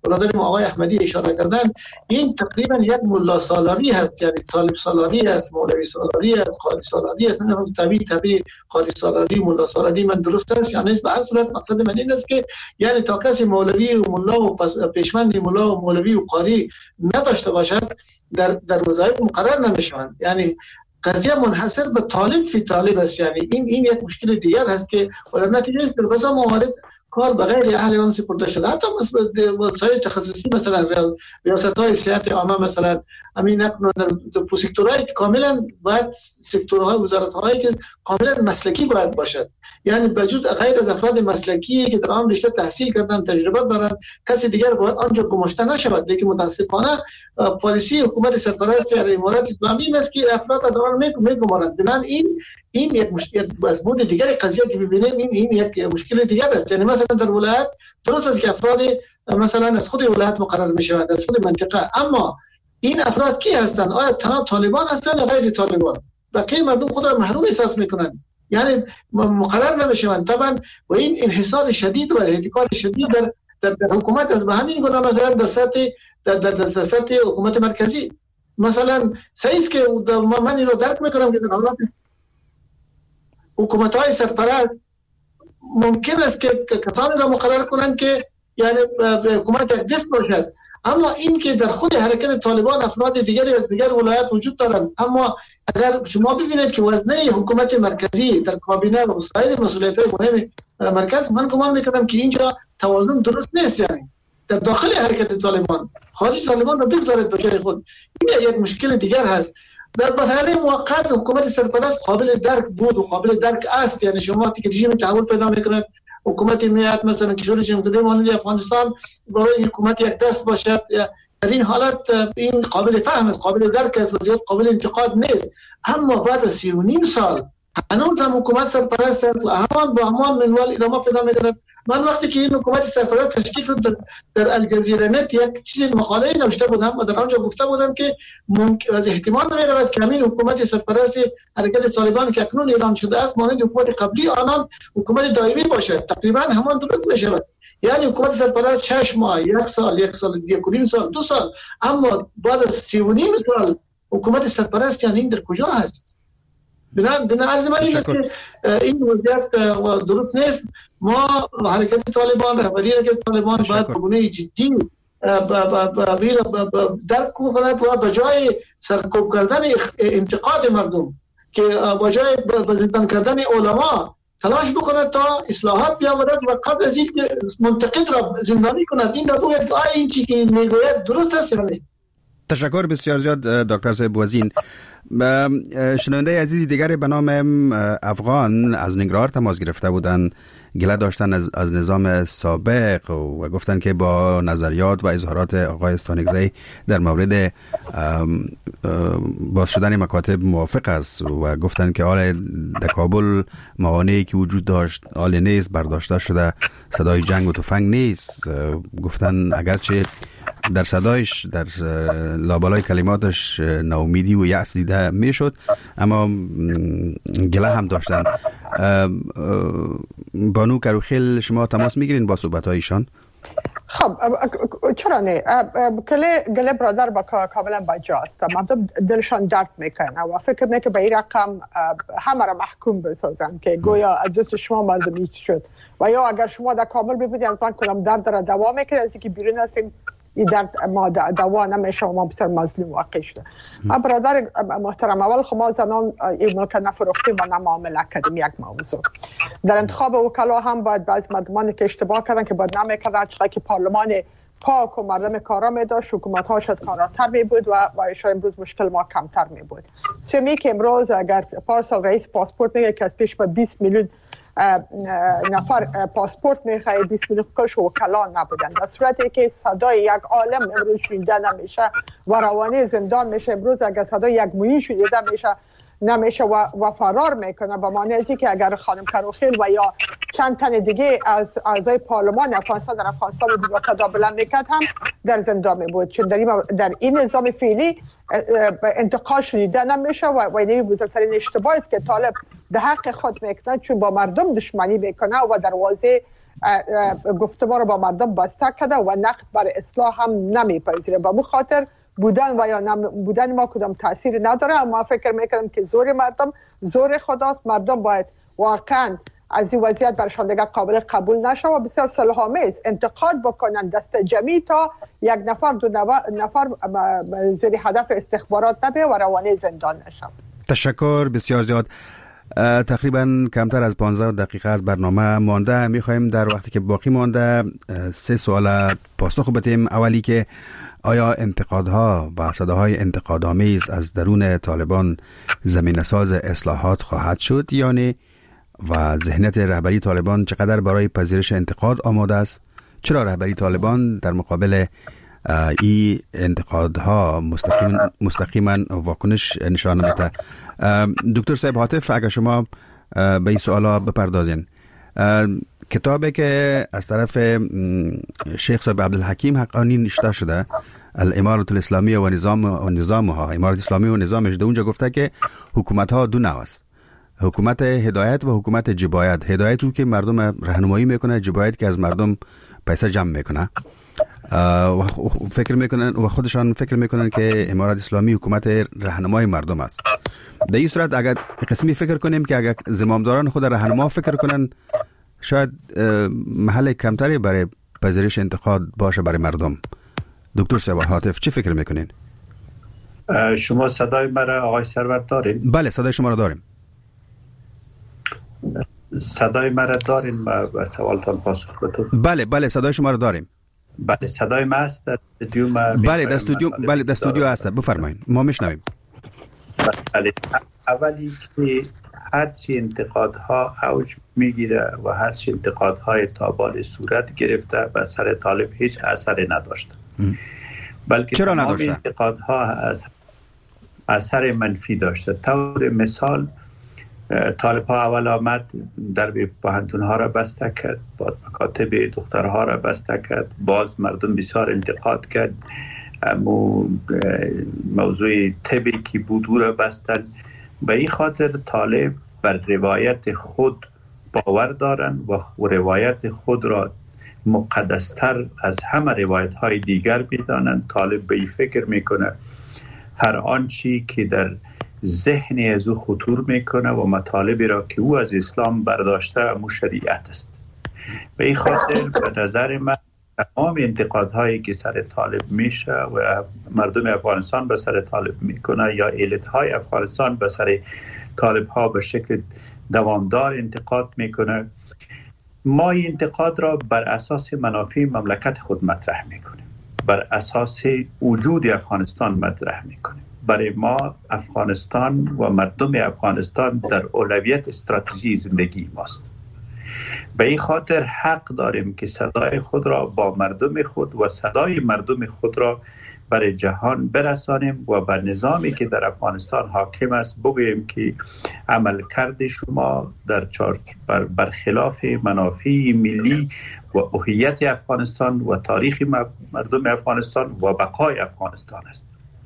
برادر ما آقای احمدی اشاره کردن، این تقریبا یک ملا سالاری هست، یعنی طالب سالاری است، مولوی سالاری است، قاضی سالاری است. نه طبیعی طبیعی قاضی سالاری، ملا سالاری من درست است یعنی به هر صورت مقصد من این است که یعنی تا کسی مولوی و ملا و پیشمند ملا و مولوی و قاری نداشته باشد در در وظایف مقرر نمیشوند. یعنی قضیه منحصر به طالب فی طالب است. یعنی این این یک مشکل دیگر هست که در نتیجه در بسیار موارد کار بغیر اهل آن سپرده شده. حتی وسایل تخصصی مثلا ریاست‌های صحت عامه مثلا همین نکنه در سکتورهای کاملا باید سکتورهای وزارت‌هایی که کاملا مسلکی باید باشد. یعنی بجز غیر از افراد مسلکی که در آن رشته تحصیل کردن تجربه دارند کسی دیگر باید آنجا گماشته نشود. لیکن متاسفانه پالیسی حکومت سرپرست امارات اسلامی این است که افراد در آن میگمارند. بنابراین این این یک مشکل از بود دیگر قضیه که ببینیم این این یک مشکل دیگر است. یعنی مثلا در ولایت درست است که افراد مثلا از خود ولایت مقرر میشوند، از خود منطقه، اما این افراد کی هستند؟ آیا تنها طالبان هستند یا غیر طالبان؟ بقیه مردم خود را محروم احساس میکنند، یعنی مقرر نمیشوند. طبعا و این انحصار شدید و احتکار شدید در در, در حکومت از به همین گونه مثلا در سطح در در, در سطح حکومت مرکزی مثلا صحیح است که من این رو درک میکنم که در حالات حکومت‌های سرپرست ممکن است که کسانی را مقرر کنند که یعنی حکومت یک دست باشد، اما این که در خود حرکت طالبان افراد دیگری از دیگر ولایات وجود دارند. اما اگر شما ببینید که وزنه حکومت مرکزی در کابینه و سایر مسئولیت‌های مهم مرکز، من گمان می‌کنم که اینجا توازن درست نیست. یعنی در داخل حرکت طالبان خارج طالبان را بگذارید به جای خود، این یک مشکل دیگر هست. در مرحله موقت حکومت سرپرست قابل درک بود و قابل درک است. یعنی شما که رژیم تحول پیدا می‌کند، حکومت میاد مثلا کشور جمهوری مانند افغانستان برای حکومت یک دست باشد، در این حالت این قابل فهم است، قابل درک است و زیاد قابل انتقاد نیست. اما بعد از سی و نیم سال هنوز هم حکومت سرپرست است و همان با همان منوال ادامه پیدا می‌کند. من وقتی که این حکومت سرپرست تشکیل شد در, در الجزیره نت یک چیز مقاله نوشته بودم و در آنجا گفته بودم که ممکن از احتمال می‌رود که همین حکومت سرپرست حرکت طالبان که اکنون اعلان شده است مانند حکومت قبلی آنان حکومت دائمی باشد. تقریبا همان درست می‌شود. یعنی حکومت سرپرست شش ماه، یک سال، یک سال، یک و نیم سال، دو سال، اما بعد از سی و نیم سال حکومت سرپرست یعنی این در کجا هست؟ بنا بنا عرض من این است که این وضعیت درست نیست. ما حرکت طالبان، رهبری حرکت طالبان باید به گونه جدی درک کند و به جای سرکوب کردن انتقاد مردم که به جای زندان کردن علما تلاش بکند تا اصلاحات بیاورد و قبل از اینکه منتقد را زندانی کند این را بگوید که آیا این چیزی که میگوید درست است یا نه. تشکر بسیار زیاد دکتر صاحب وزین. شنونده عزیزی دیگری به نام افغان از ننگرهار تماس گرفته بودند، گله داشتن از, از نظام سابق و گفتن که با نظریات و اظهارات آقای استانکزی در مورد باز شدن مکاتب موافق است و گفتن که حال در کابل موانعی که وجود داشت حال نیست، برداشته شده، صدای جنگ و تفنگ نیست. گفتن اگرچه در صدایش در لابلای کلماتش ناامیدی و یأس دیده میشد اما گله هم داشتن. بانو کروخیل شما تماس میگیرین با صحبت هایشان؟ خب چرا نه؟ گله گله برادر با کاملا بجاست. مردم دلشان درد میکنه و فکر میکنه به این رقم همه را محکوم بسازن که گویا از دست شما مردمی شد و یا اگر شما در کامل ببینید انسان کنم درد را دوام میکنه از اینکه بیرون هستیم این درد ما دوا نمیشه و ما بسیار مظلوم واقع شده. برادر محترم، اول خب ما زنان این ملک نفروختیم و نمعامله کردیم یک موضوع. در انتخاب وکلا هم باید بعض مردمان که اشتباه کردن که باید نمیکردن، چرا که پارلمان پاک و مردم کارا می داشت، حکومت ها شد کاراتر می بود و و امروز مشکل ما کمتر می بود. سومی که امروز اگر پارسال رئیس پاسپورت میگه که از پیش به بیست میلیون نفر پاسپورت میخواد، بیست میلیون کلش وکلا نبودن، در صورتی که صدای یک عالم امروز شنیده نمیشه و روانه زندان میشه. امروز اگر صدای یک موین شنیده میشه نمیشه و, و فرار میکنه. به معنی ازی که اگر خانم کروخیل و یا چند تن دیگه از اعضای پارلمان افغانستان در افغانستان رو صدا بلند میکرد هم در زندان می بود، چون در این, در این نظام فعلی انتقال شنیده نمیشه و و این بزرگترین اشتباهی است که طالب در حق خود میکنه، چون با مردم دشمنی میکنه و دروازه گفتمان رو با مردم بسته کرده و نقد بر اصلاح هم نمیپذیره. به مو خاطر بودن و یا نم بودن ما کدام تاثیر نداره. اما فکر میکنم که زور مردم زور خداست. مردم باید واقعا از این وضعیت برشان دیگه قابل قبول نشه و بسیار صلح‌آمیز انتقاد بکنن دست جمعی تا یک نفر دو نفر زیر هدف استخبارات نبه و روانه زندان نشه. تشکر بسیار زیاد. تقریبا کمتر از پانزده دقیقه از برنامه مانده. میخوایم در وقتی که باقی مانده سه سوال پاسخ بدیم. اولی که آیا انتقادها و صداهای انتقادآمیز از درون طالبان زمینه ساز اصلاحات خواهد شد یا نه؟ و ذهنیت رهبری طالبان چقدر برای پذیرش انتقاد آماده است؟ چرا رهبری طالبان در مقابل این انتقادها مستقیما مستقیما واکنش نشان نمیده؟ دکتر صاحب حاتف، اگر شما به این سوالا بپردازین. کتابی که از طرف شیخ صاحب عبدالحکیم حقانی نوشته شده، الامارت الاسلامی و نظام و نظامها، امارت اسلامی و نظامش، در اونجا گفته که حکومت ها دو نوع است: حکومت هدایت و حکومت جبایت. هدایت او که مردم راهنمایی میکنه، جبایت که از مردم پیسه جمع میکنه و فکر میکنن و خودشان فکر میکنن که امارت اسلامی حکومت راهنمای مردم است. در این صورت اگر قسمی فکر کنیم که اگر زمامداران خود راهنما فکر کنن، شاید محل کمتری برای پذیرش انتقاد باشه برای مردم. دکتر صاحب حاتف چی فکر میکنین؟ شما صدای مرا آقای سرور دارین؟ بله، صدای شما را داریم. صدای مرا دارین و به سوالتان پاسخ بدم؟ بله بله صدای شما را داریم. بله، صدای ما است در استودیو؟ بله در استودیو، بله در استودیو هست، بفرمایید ما میشنویم. بله، اولی که هرچی انتقادها اوج میگیره و هرچی انتقادهای تابال صورت گرفته به سر طالب هیچ اثری نداشته، بلکه چرا تمام نداشته؟ انتقادها از اثر منفی داشته. طور مثال طالب ها اول آمد در پوهنتون ها را بسته کرد، بعد مکاتب دخترها را بسته کرد، باز مردم بسیار انتقاد کرد. مو موضوع طبی که بود او را بستن. به این خاطر طالب بر روایت خود باور دارن و روایت خود را مقدستر از همه روایت های دیگر میدانند. طالب به این فکر میکنه هر آنچی که در ذهنی از او خطور میکنه و مطالبی را که او از اسلام برداشته امو شریعت است. به این خاطر به نظر من تمام انتقادهایی که سر طالب میشه و مردم افغانستان به سر طالب میکنه یا ایالت‌های افغانستان به سر طالب ها به شکل دوامدار انتقاد میکنه، ما این انتقاد را بر اساس منافع مملکت خود مطرح میکنیم، بر اساس وجود افغانستان مطرح میکنیم. برای ما افغانستان و مردم افغانستان در اولویت استراتژی زندگی ماست. به این خاطر حق داریم که صدای خود را با مردم خود و صدای مردم خود را برای جهان برسانیم و بر نظامی که در افغانستان حاکم است بگوییم که عملکرد شما در بر برخلاف منافع ملی و هویت افغانستان و تاریخ مردم افغانستان و بقای افغانستان است.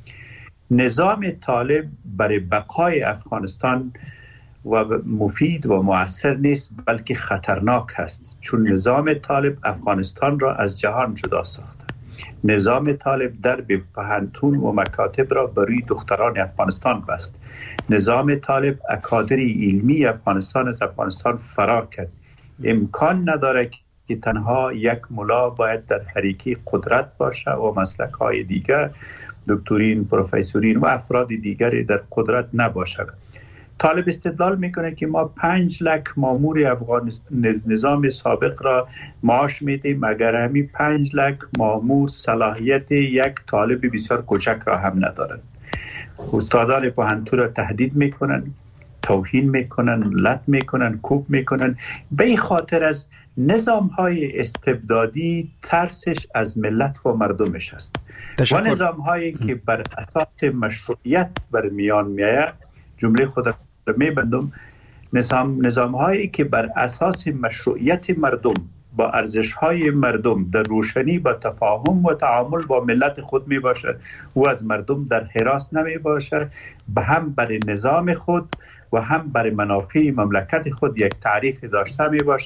نظام طالب برای بقای افغانستان و مفید و مؤثر نیست، بلکه خطرناک است، چون نظام طالب افغانستان را از جهان جدا ساخته. نظام طالب در به پوهنتون و مکاتب را برای دختران افغانستان بست. نظام طالب اکادر علمی افغانستان از افغانستان فرار کرد. امکان نداره که تنها یک ملا باید در حریکی قدرت باشه و مسلک های دیگر، دکترین، پروفسورین و افراد دیگری در قدرت نباشد. طالب استدلال میکنه که ما پنج لک مامور افغانستان نظام سابق را معاش میدیم، اگر همین پنج لک مامور صلاحیت یک طالب بسیار کوچک را هم ندارند. استادان پوهنتون را تهدید میکنن، توهین میکنن، لط میکنن، کوب میکنن. به این خاطر از نظام های استبدادی ترسش از ملت و مردمش است. و نظام هایی که بر اساس مشروعیت بر میان میآید، جمله خود را میبندم، نظام نظام هایی که بر اساس مشروعیت مردم با ارزش های مردم در روشنی با تفاهم و تعامل با ملت خود می باشد و از مردم در حراس نمی باشد، به هم برای نظام خود و هم برای منافع مملکت خود یک تعریف داشته می باشد،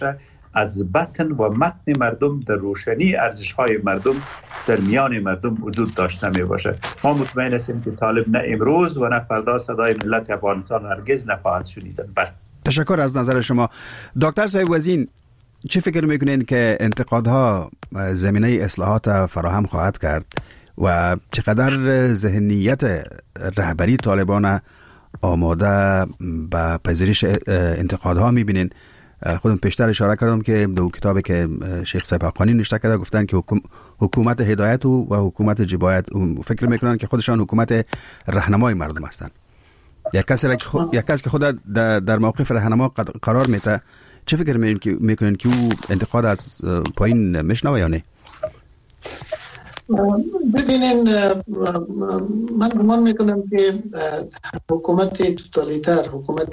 از بطن و متن مردم در روشنی ارزش‌های مردم در میان مردم وجود داشته می باشد. ما مطمئن هستیم که طالب نه امروز و نه فردا صدای ملت افغانستان هرگز نخواهد شنیدن. بله. تشکر از نظر شما. دکتر صاحب وزین، چه فکر میکنین که انتقادها زمینه اصلاحات فراهم خواهد کرد و چقدر ذهنیت رهبری طالبان آماده به پذیرش انتقادها میبینین؟ خودم پیشتر اشاره کردم که دو کتابی که شیخ صاحب حقانی نوشته کرده گفتن که حکوم، حکومت هدایت و حکومت جبایت فکر میکنن که خودشان حکومت راهنمای مردم هستند. یک کسی یک کسی که خود در موقف راهنما قرار میته، چه فکر میکنین که او انتقاد از پایین میشنوه یا نه؟ ببینین، من گمان میکنم که حکومت توتالیتر، حکومت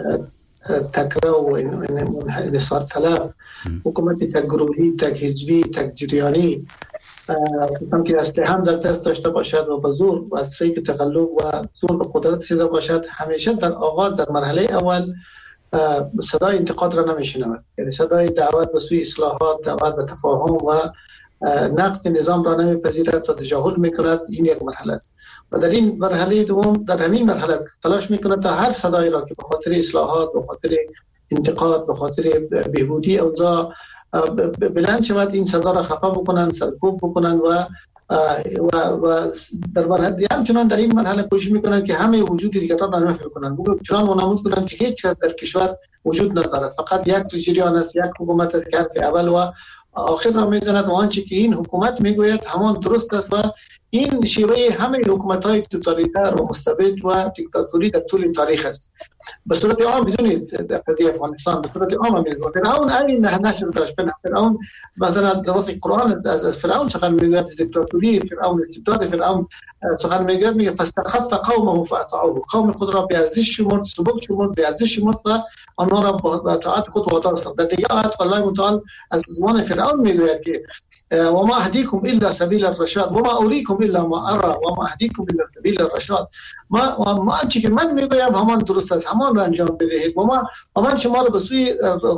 تکرار و انحصار طلب، حکومت تک گروهی، تک حزبی، تک جریانی هم که اسلحه هم در دست داشته باشد و به زور و از طریق تقلب و زور به قدرت رسیده باشد، همیشه در آغاز در مرحله اول صدای انتقاد را نمیشنود. یعنی صدای دعوت به سوی اصلاحات، دعوت به تفاهم و نقد نظام را نمیپذیرد و تجاهل میکند. این یک مرحله. و در این مرحله دوم، در همین مرحله تلاش میکند تا هر صدایی را که به خاطر اصلاحات، به خاطر انتقاد، به خاطر بهبودی اوضاع بلند شود، این صدا را خفا بکنند، سرکوب بکنند و و و در مرحله همچنان در این مرحله کوشش میکنند که همه وجود دیگران را نفی کنند، چنان وانمود کنند که هیچ کس در کشور وجود ندارد، فقط یک جریان است، یک حکومت است که حرف اول و آخر را میزند و آنچه که این حکومت میگوید همان درست است. و این شیوه همه حکومت‌های توتالیتر و مستبد و دیکتاتوری در طول تاریخ است. به صورت عام بدونید در قضیه افغانستان به صورت عام میگوید فرعون این نشر داشت. فرعون مثلا در وقت قرآن از فرعون سخن میگوید، دیکتاتوری فرعون، استبداد فرعون سخن میگوید، میگه فاستخف قومه فاطاعوه، قوم خود را به ارزش شمرد، سبک شمرد، به ارزش شمرد و آنها را به اطاعت خود وادار ساخت. در دیگه آیات الله متعال از زمان فرعون میگوید که و ما اهدیکم الا سبیل الرشاد و ما اوریکم الا ما ارى و ما اهدیکم الا سبیل الرشاد. ما ما آنچه که من میگویم همان درست است، همان را انجام بدهید و ما و من شما را به سوی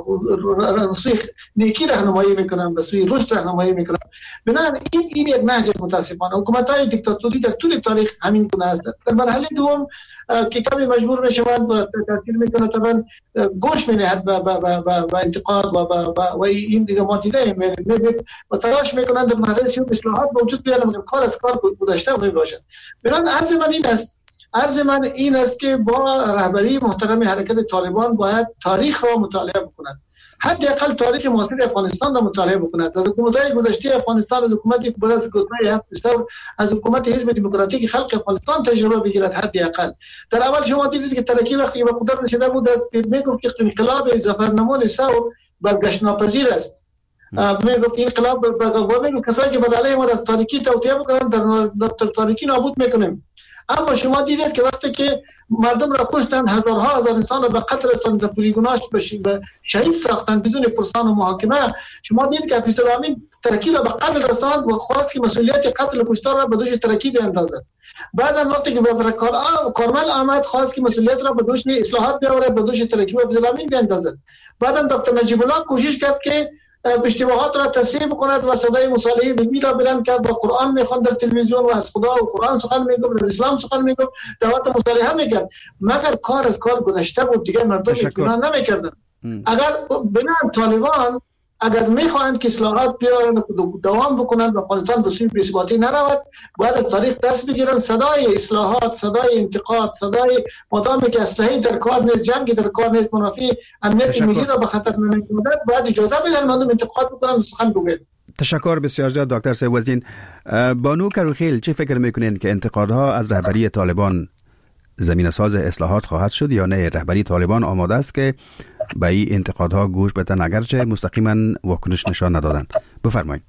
سوی نیکی راهنمایی میکنم، به سوی رشد راهنمایی میکنم. بنابراین این این یک نهج متاسفانه حکومت‌های دیکتاتوری در طول تاریخ همین گونه است. در مرحله دوم که کمی مجبور میشوند و تاثیر میکنه، طبعا گوش می‌نهد به به انتقاد و و این دیگه ما دیدیم میبینید و تلاش میکنند در مرحله سیون اصلاحات به وجود بیارن، کار از کار گذشته باشد. بنابراین عرض من این است عرض من این است که با رهبری محترم حرکت طالبان باید تاریخ را مطالعه بکند، حداقل تاریخ معاصر افغانستان را مطالعه بکند. از حکومت‌های گذشته افغانستان، از حکومتی که بعد از گذشته هفت سال از حکومت حزب دموکراتیک خلق افغانستان تجربه بگیرد. حداقل در اول شما دیدید که ترکی وقتی به قدرت رسیده بود میگفت که انقلاب ظفرنما سو برگشت ناپذیر است. میگفت انقلاب و میگفت کسایی که به علیه ما در تاریکی توطئه میکنن در تاریکی نابود میکنیم. اما شما دیدید که وقتی که مردم را کشتند، هزارها هزار انسان را به قتل رساندند، در پلیگوناش به شهید ساختند بدون پرسان و محاکمه. شما دیدید که حفیظ الامین ترکی را به قتل رساند و خواست که مسئولیت قتل و کشتار را به دوش ترکی بیاندازد. بعد وقتی که به کارمل آمد خواست که مسئولیت را به دوش اصلاحات بیاورد، به دوش ترکی و حفیظ الامین بیاندازد. بعد دکتر نجیب الله کوشش کرد که اشتباهات را تصحیح بکند و صدای مصالحه به را بلند کرد، با قرآن میخواند در تلویزیون و از خدا و قرآن سخن میگفت، از اسلام سخن میگفت، دعوت مصالحه میکرد. مگر کار از کار گذشته بود، دیگه مردم اطمینان نمیکردن. اگر بنان طالبان اگر میخواهند که اصلاحات بیارن دوام بکنند و افغانستان به سوی بی‌ثباتی نرود، باید از تاریخ دست بگیرن، صدای اصلاحات، صدای انتقاد، صدای مدامی که اسلحه در کار نیست، جنگ در کار نیست، منافع امنیت ملی را به خطر نمی‌اندازد، باید اجازه بدن مردم انتقاد بکنن و سخن بگوین. تشکر بسیار زیاد دکتر صاحب وزین. بانو کروخیل، چه فکر میکنین که انتقادها از رهبری طالبان زمینه ساز اصلاحات خواهد شد یا نه؟ رهبری طالبان آماده است که به این انتقادها گوش بدن اگرچه مستقیما واکنش نشان ندادن؟ بفرمایید.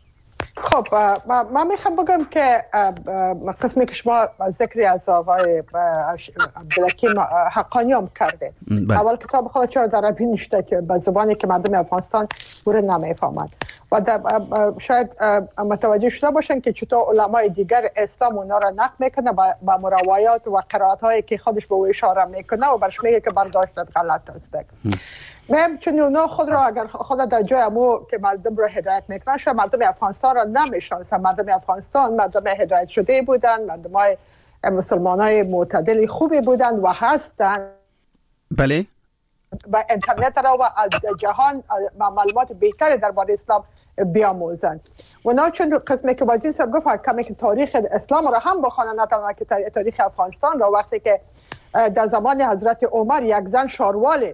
خب من میخوام بگم که قسمی که شما ذکری از آقای عبدالحکیم حقانی هم کرده، اول کتاب خود چرا در عربی نشته که به زبانی که مردم افغانستان بوره نمیفهمند و شاید متوجه شده باشن که چطور علمای دیگر اسلام اونا را نقد میکنه با مروایات و قرائت هایی که خودش به او اشاره میکنه و برش میگه که برداشتت غلط است. مهم چون اونا خود را اگر خود در جای امو که مردم را هدایت میکنن، شاید مردم افغانستان را نمیشناسن. مردم افغانستان مردم هدایت شده بودن، مردم های مسلمان های معتدل خوبی بودن و هستن. بله. و اینترنت را و از جهان معلومات بهتری درباره اسلام بیاموزند. اونا چون قسمی که وزیر صاحب گفت کمی که تاریخ اسلام را هم بخوانند، نه تنها که تاریخ افغانستان را، وقتی که در زمان حضرت عمر یک زن شاروال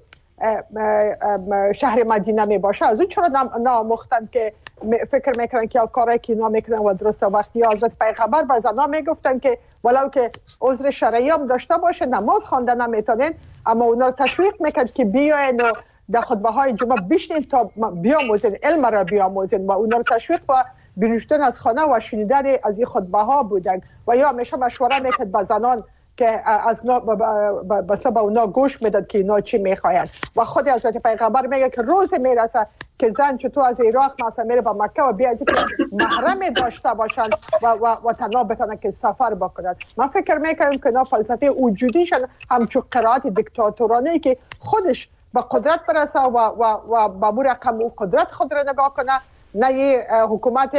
شهر مدینه می باشه، از اون چرا نامختند که فکر میکنن که کارایی که اینا میکنن و درسته؟ وقتی حضرت پیغمبر به زنا میگفتن که ولو که عذر شرعی هم داشته باشه نماز خوانده نمیتونین، اما اونا رو تشویق میکرد که بیاین و در خطبه های جمعه بشنین تا بیاموزین، علم را بیاموزین، و اونا رو تشویق و بیرشتن از خانه و شنیدن از این خطبه ها بودن. و یا همیشه مشوره میکرد به زنان که از با اونا گوش میداد که اینا چی میخواین. و خود حضرت پیغمبر میگه که روز میرسه که زن چطور از عراق مثلا میره با مکه و بیا از اینکه محرم داشته باشن و و و تنها بتونن که سفر بکنن. من فکر میکنم که اینا فلسفه وجودیشن همچون قرائت دیکتاتورانه که خودش به قدرت برسه و و و با مو رقم او قدرت خود را نگاه کنه، نه یه حکومت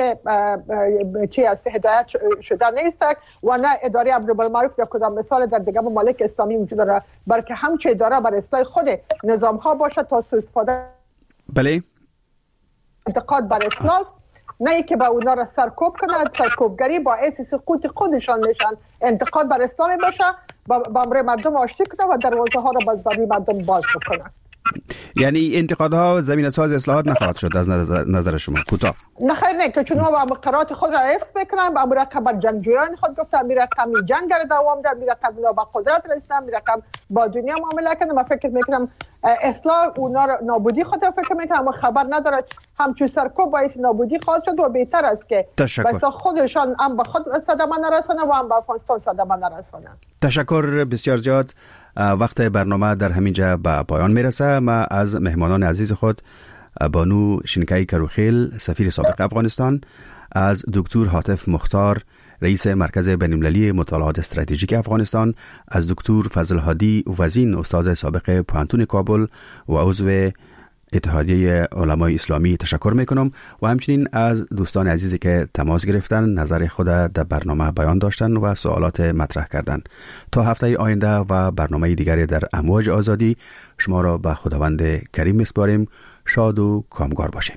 چی از هدایت شده نیست و نه اداره امر بالمعروف یا کدام مثال در دیگه ممالک اسلامی وجود داره، بلکه همچه اداره بر اصلاح خود نظام ها باشه تا سوء استفاده. بله. انتقاد بر اصلاح، نه ای که با اونا را سرکوب کنند. سرکوبگری باعث سقوط خودشان نشان. انتقاد بر اسلام باشه، با امر مردم آشتی کنه و دروازه ها را باز برای مردم باز بکنه. یعنی انتقادها زمینه ساز اصلاحات نخواهد شد از نظر, نظر شما؟ کوتاه. نه خیر، نه که چون ما با قرارات خود را حفظ میکنن، با مرکب بر جنگجویان خود گفتن میرقم جنگ را دوام داد، میرقم اونا با قدرت رسیدن، میرقم با دنیا معامله کنن. من فکر میکنم اصلاح اونا را نابودی خود را فکر میکنم و خبر نداره همچون سرکوب باعث نابودی خواهد شد و بهتر است که بس خودشان هم به خود صدمه نرسانه و هم به افغانستان صدمه نرسانه. تشکر بسیار زیاد. وقت برنامه در همینجا به پایان میرسه. ما از مهمانان عزیز خود بانو شینکای کروخیل سفیر سابق افغانستان، از دکتر حاتف مختار رئیس مرکز بین‌المللی مطالعات استراتژیک افغانستان، از دکتر فضل هادی وزین استاد سابق پوهنتون کابل و عضو اتحادیه علمای اسلامی تشکر میکنم و همچنین از دوستان عزیزی که تماس گرفتن، نظر خود در برنامه بیان داشتن و سوالات مطرح کردن. تا هفته آینده و برنامه دیگری در امواج آزادی شما را به خداوند کریم میسپاریم. شاد و کامگار باشین.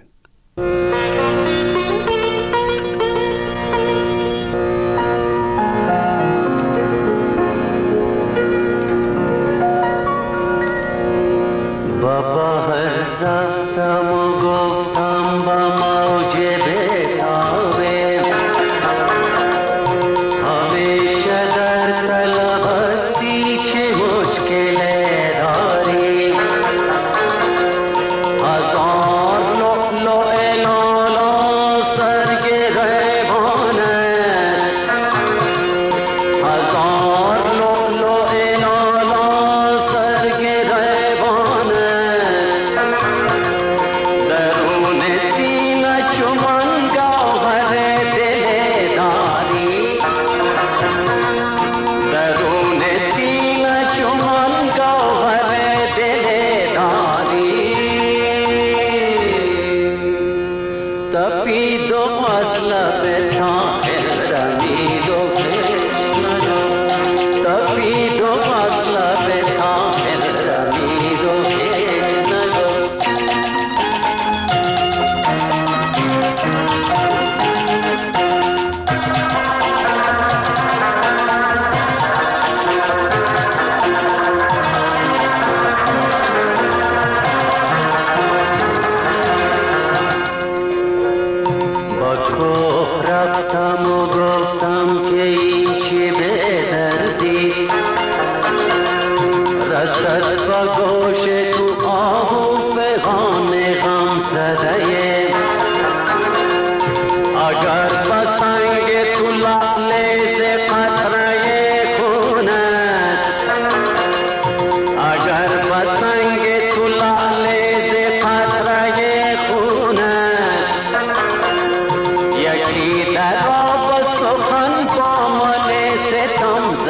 Azar lo lo elo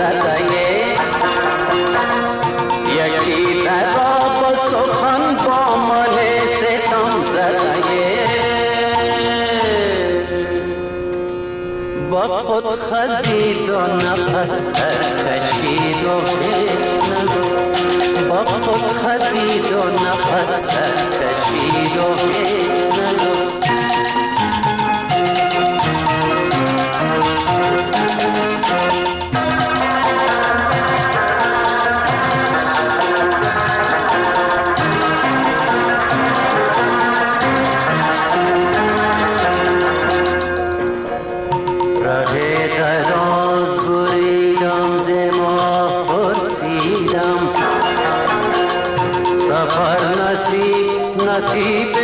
زده یکی در آب سخن با مال ستم زده با خود خزید و نفس کشید و با خود خزید و نفس کشید و नसीब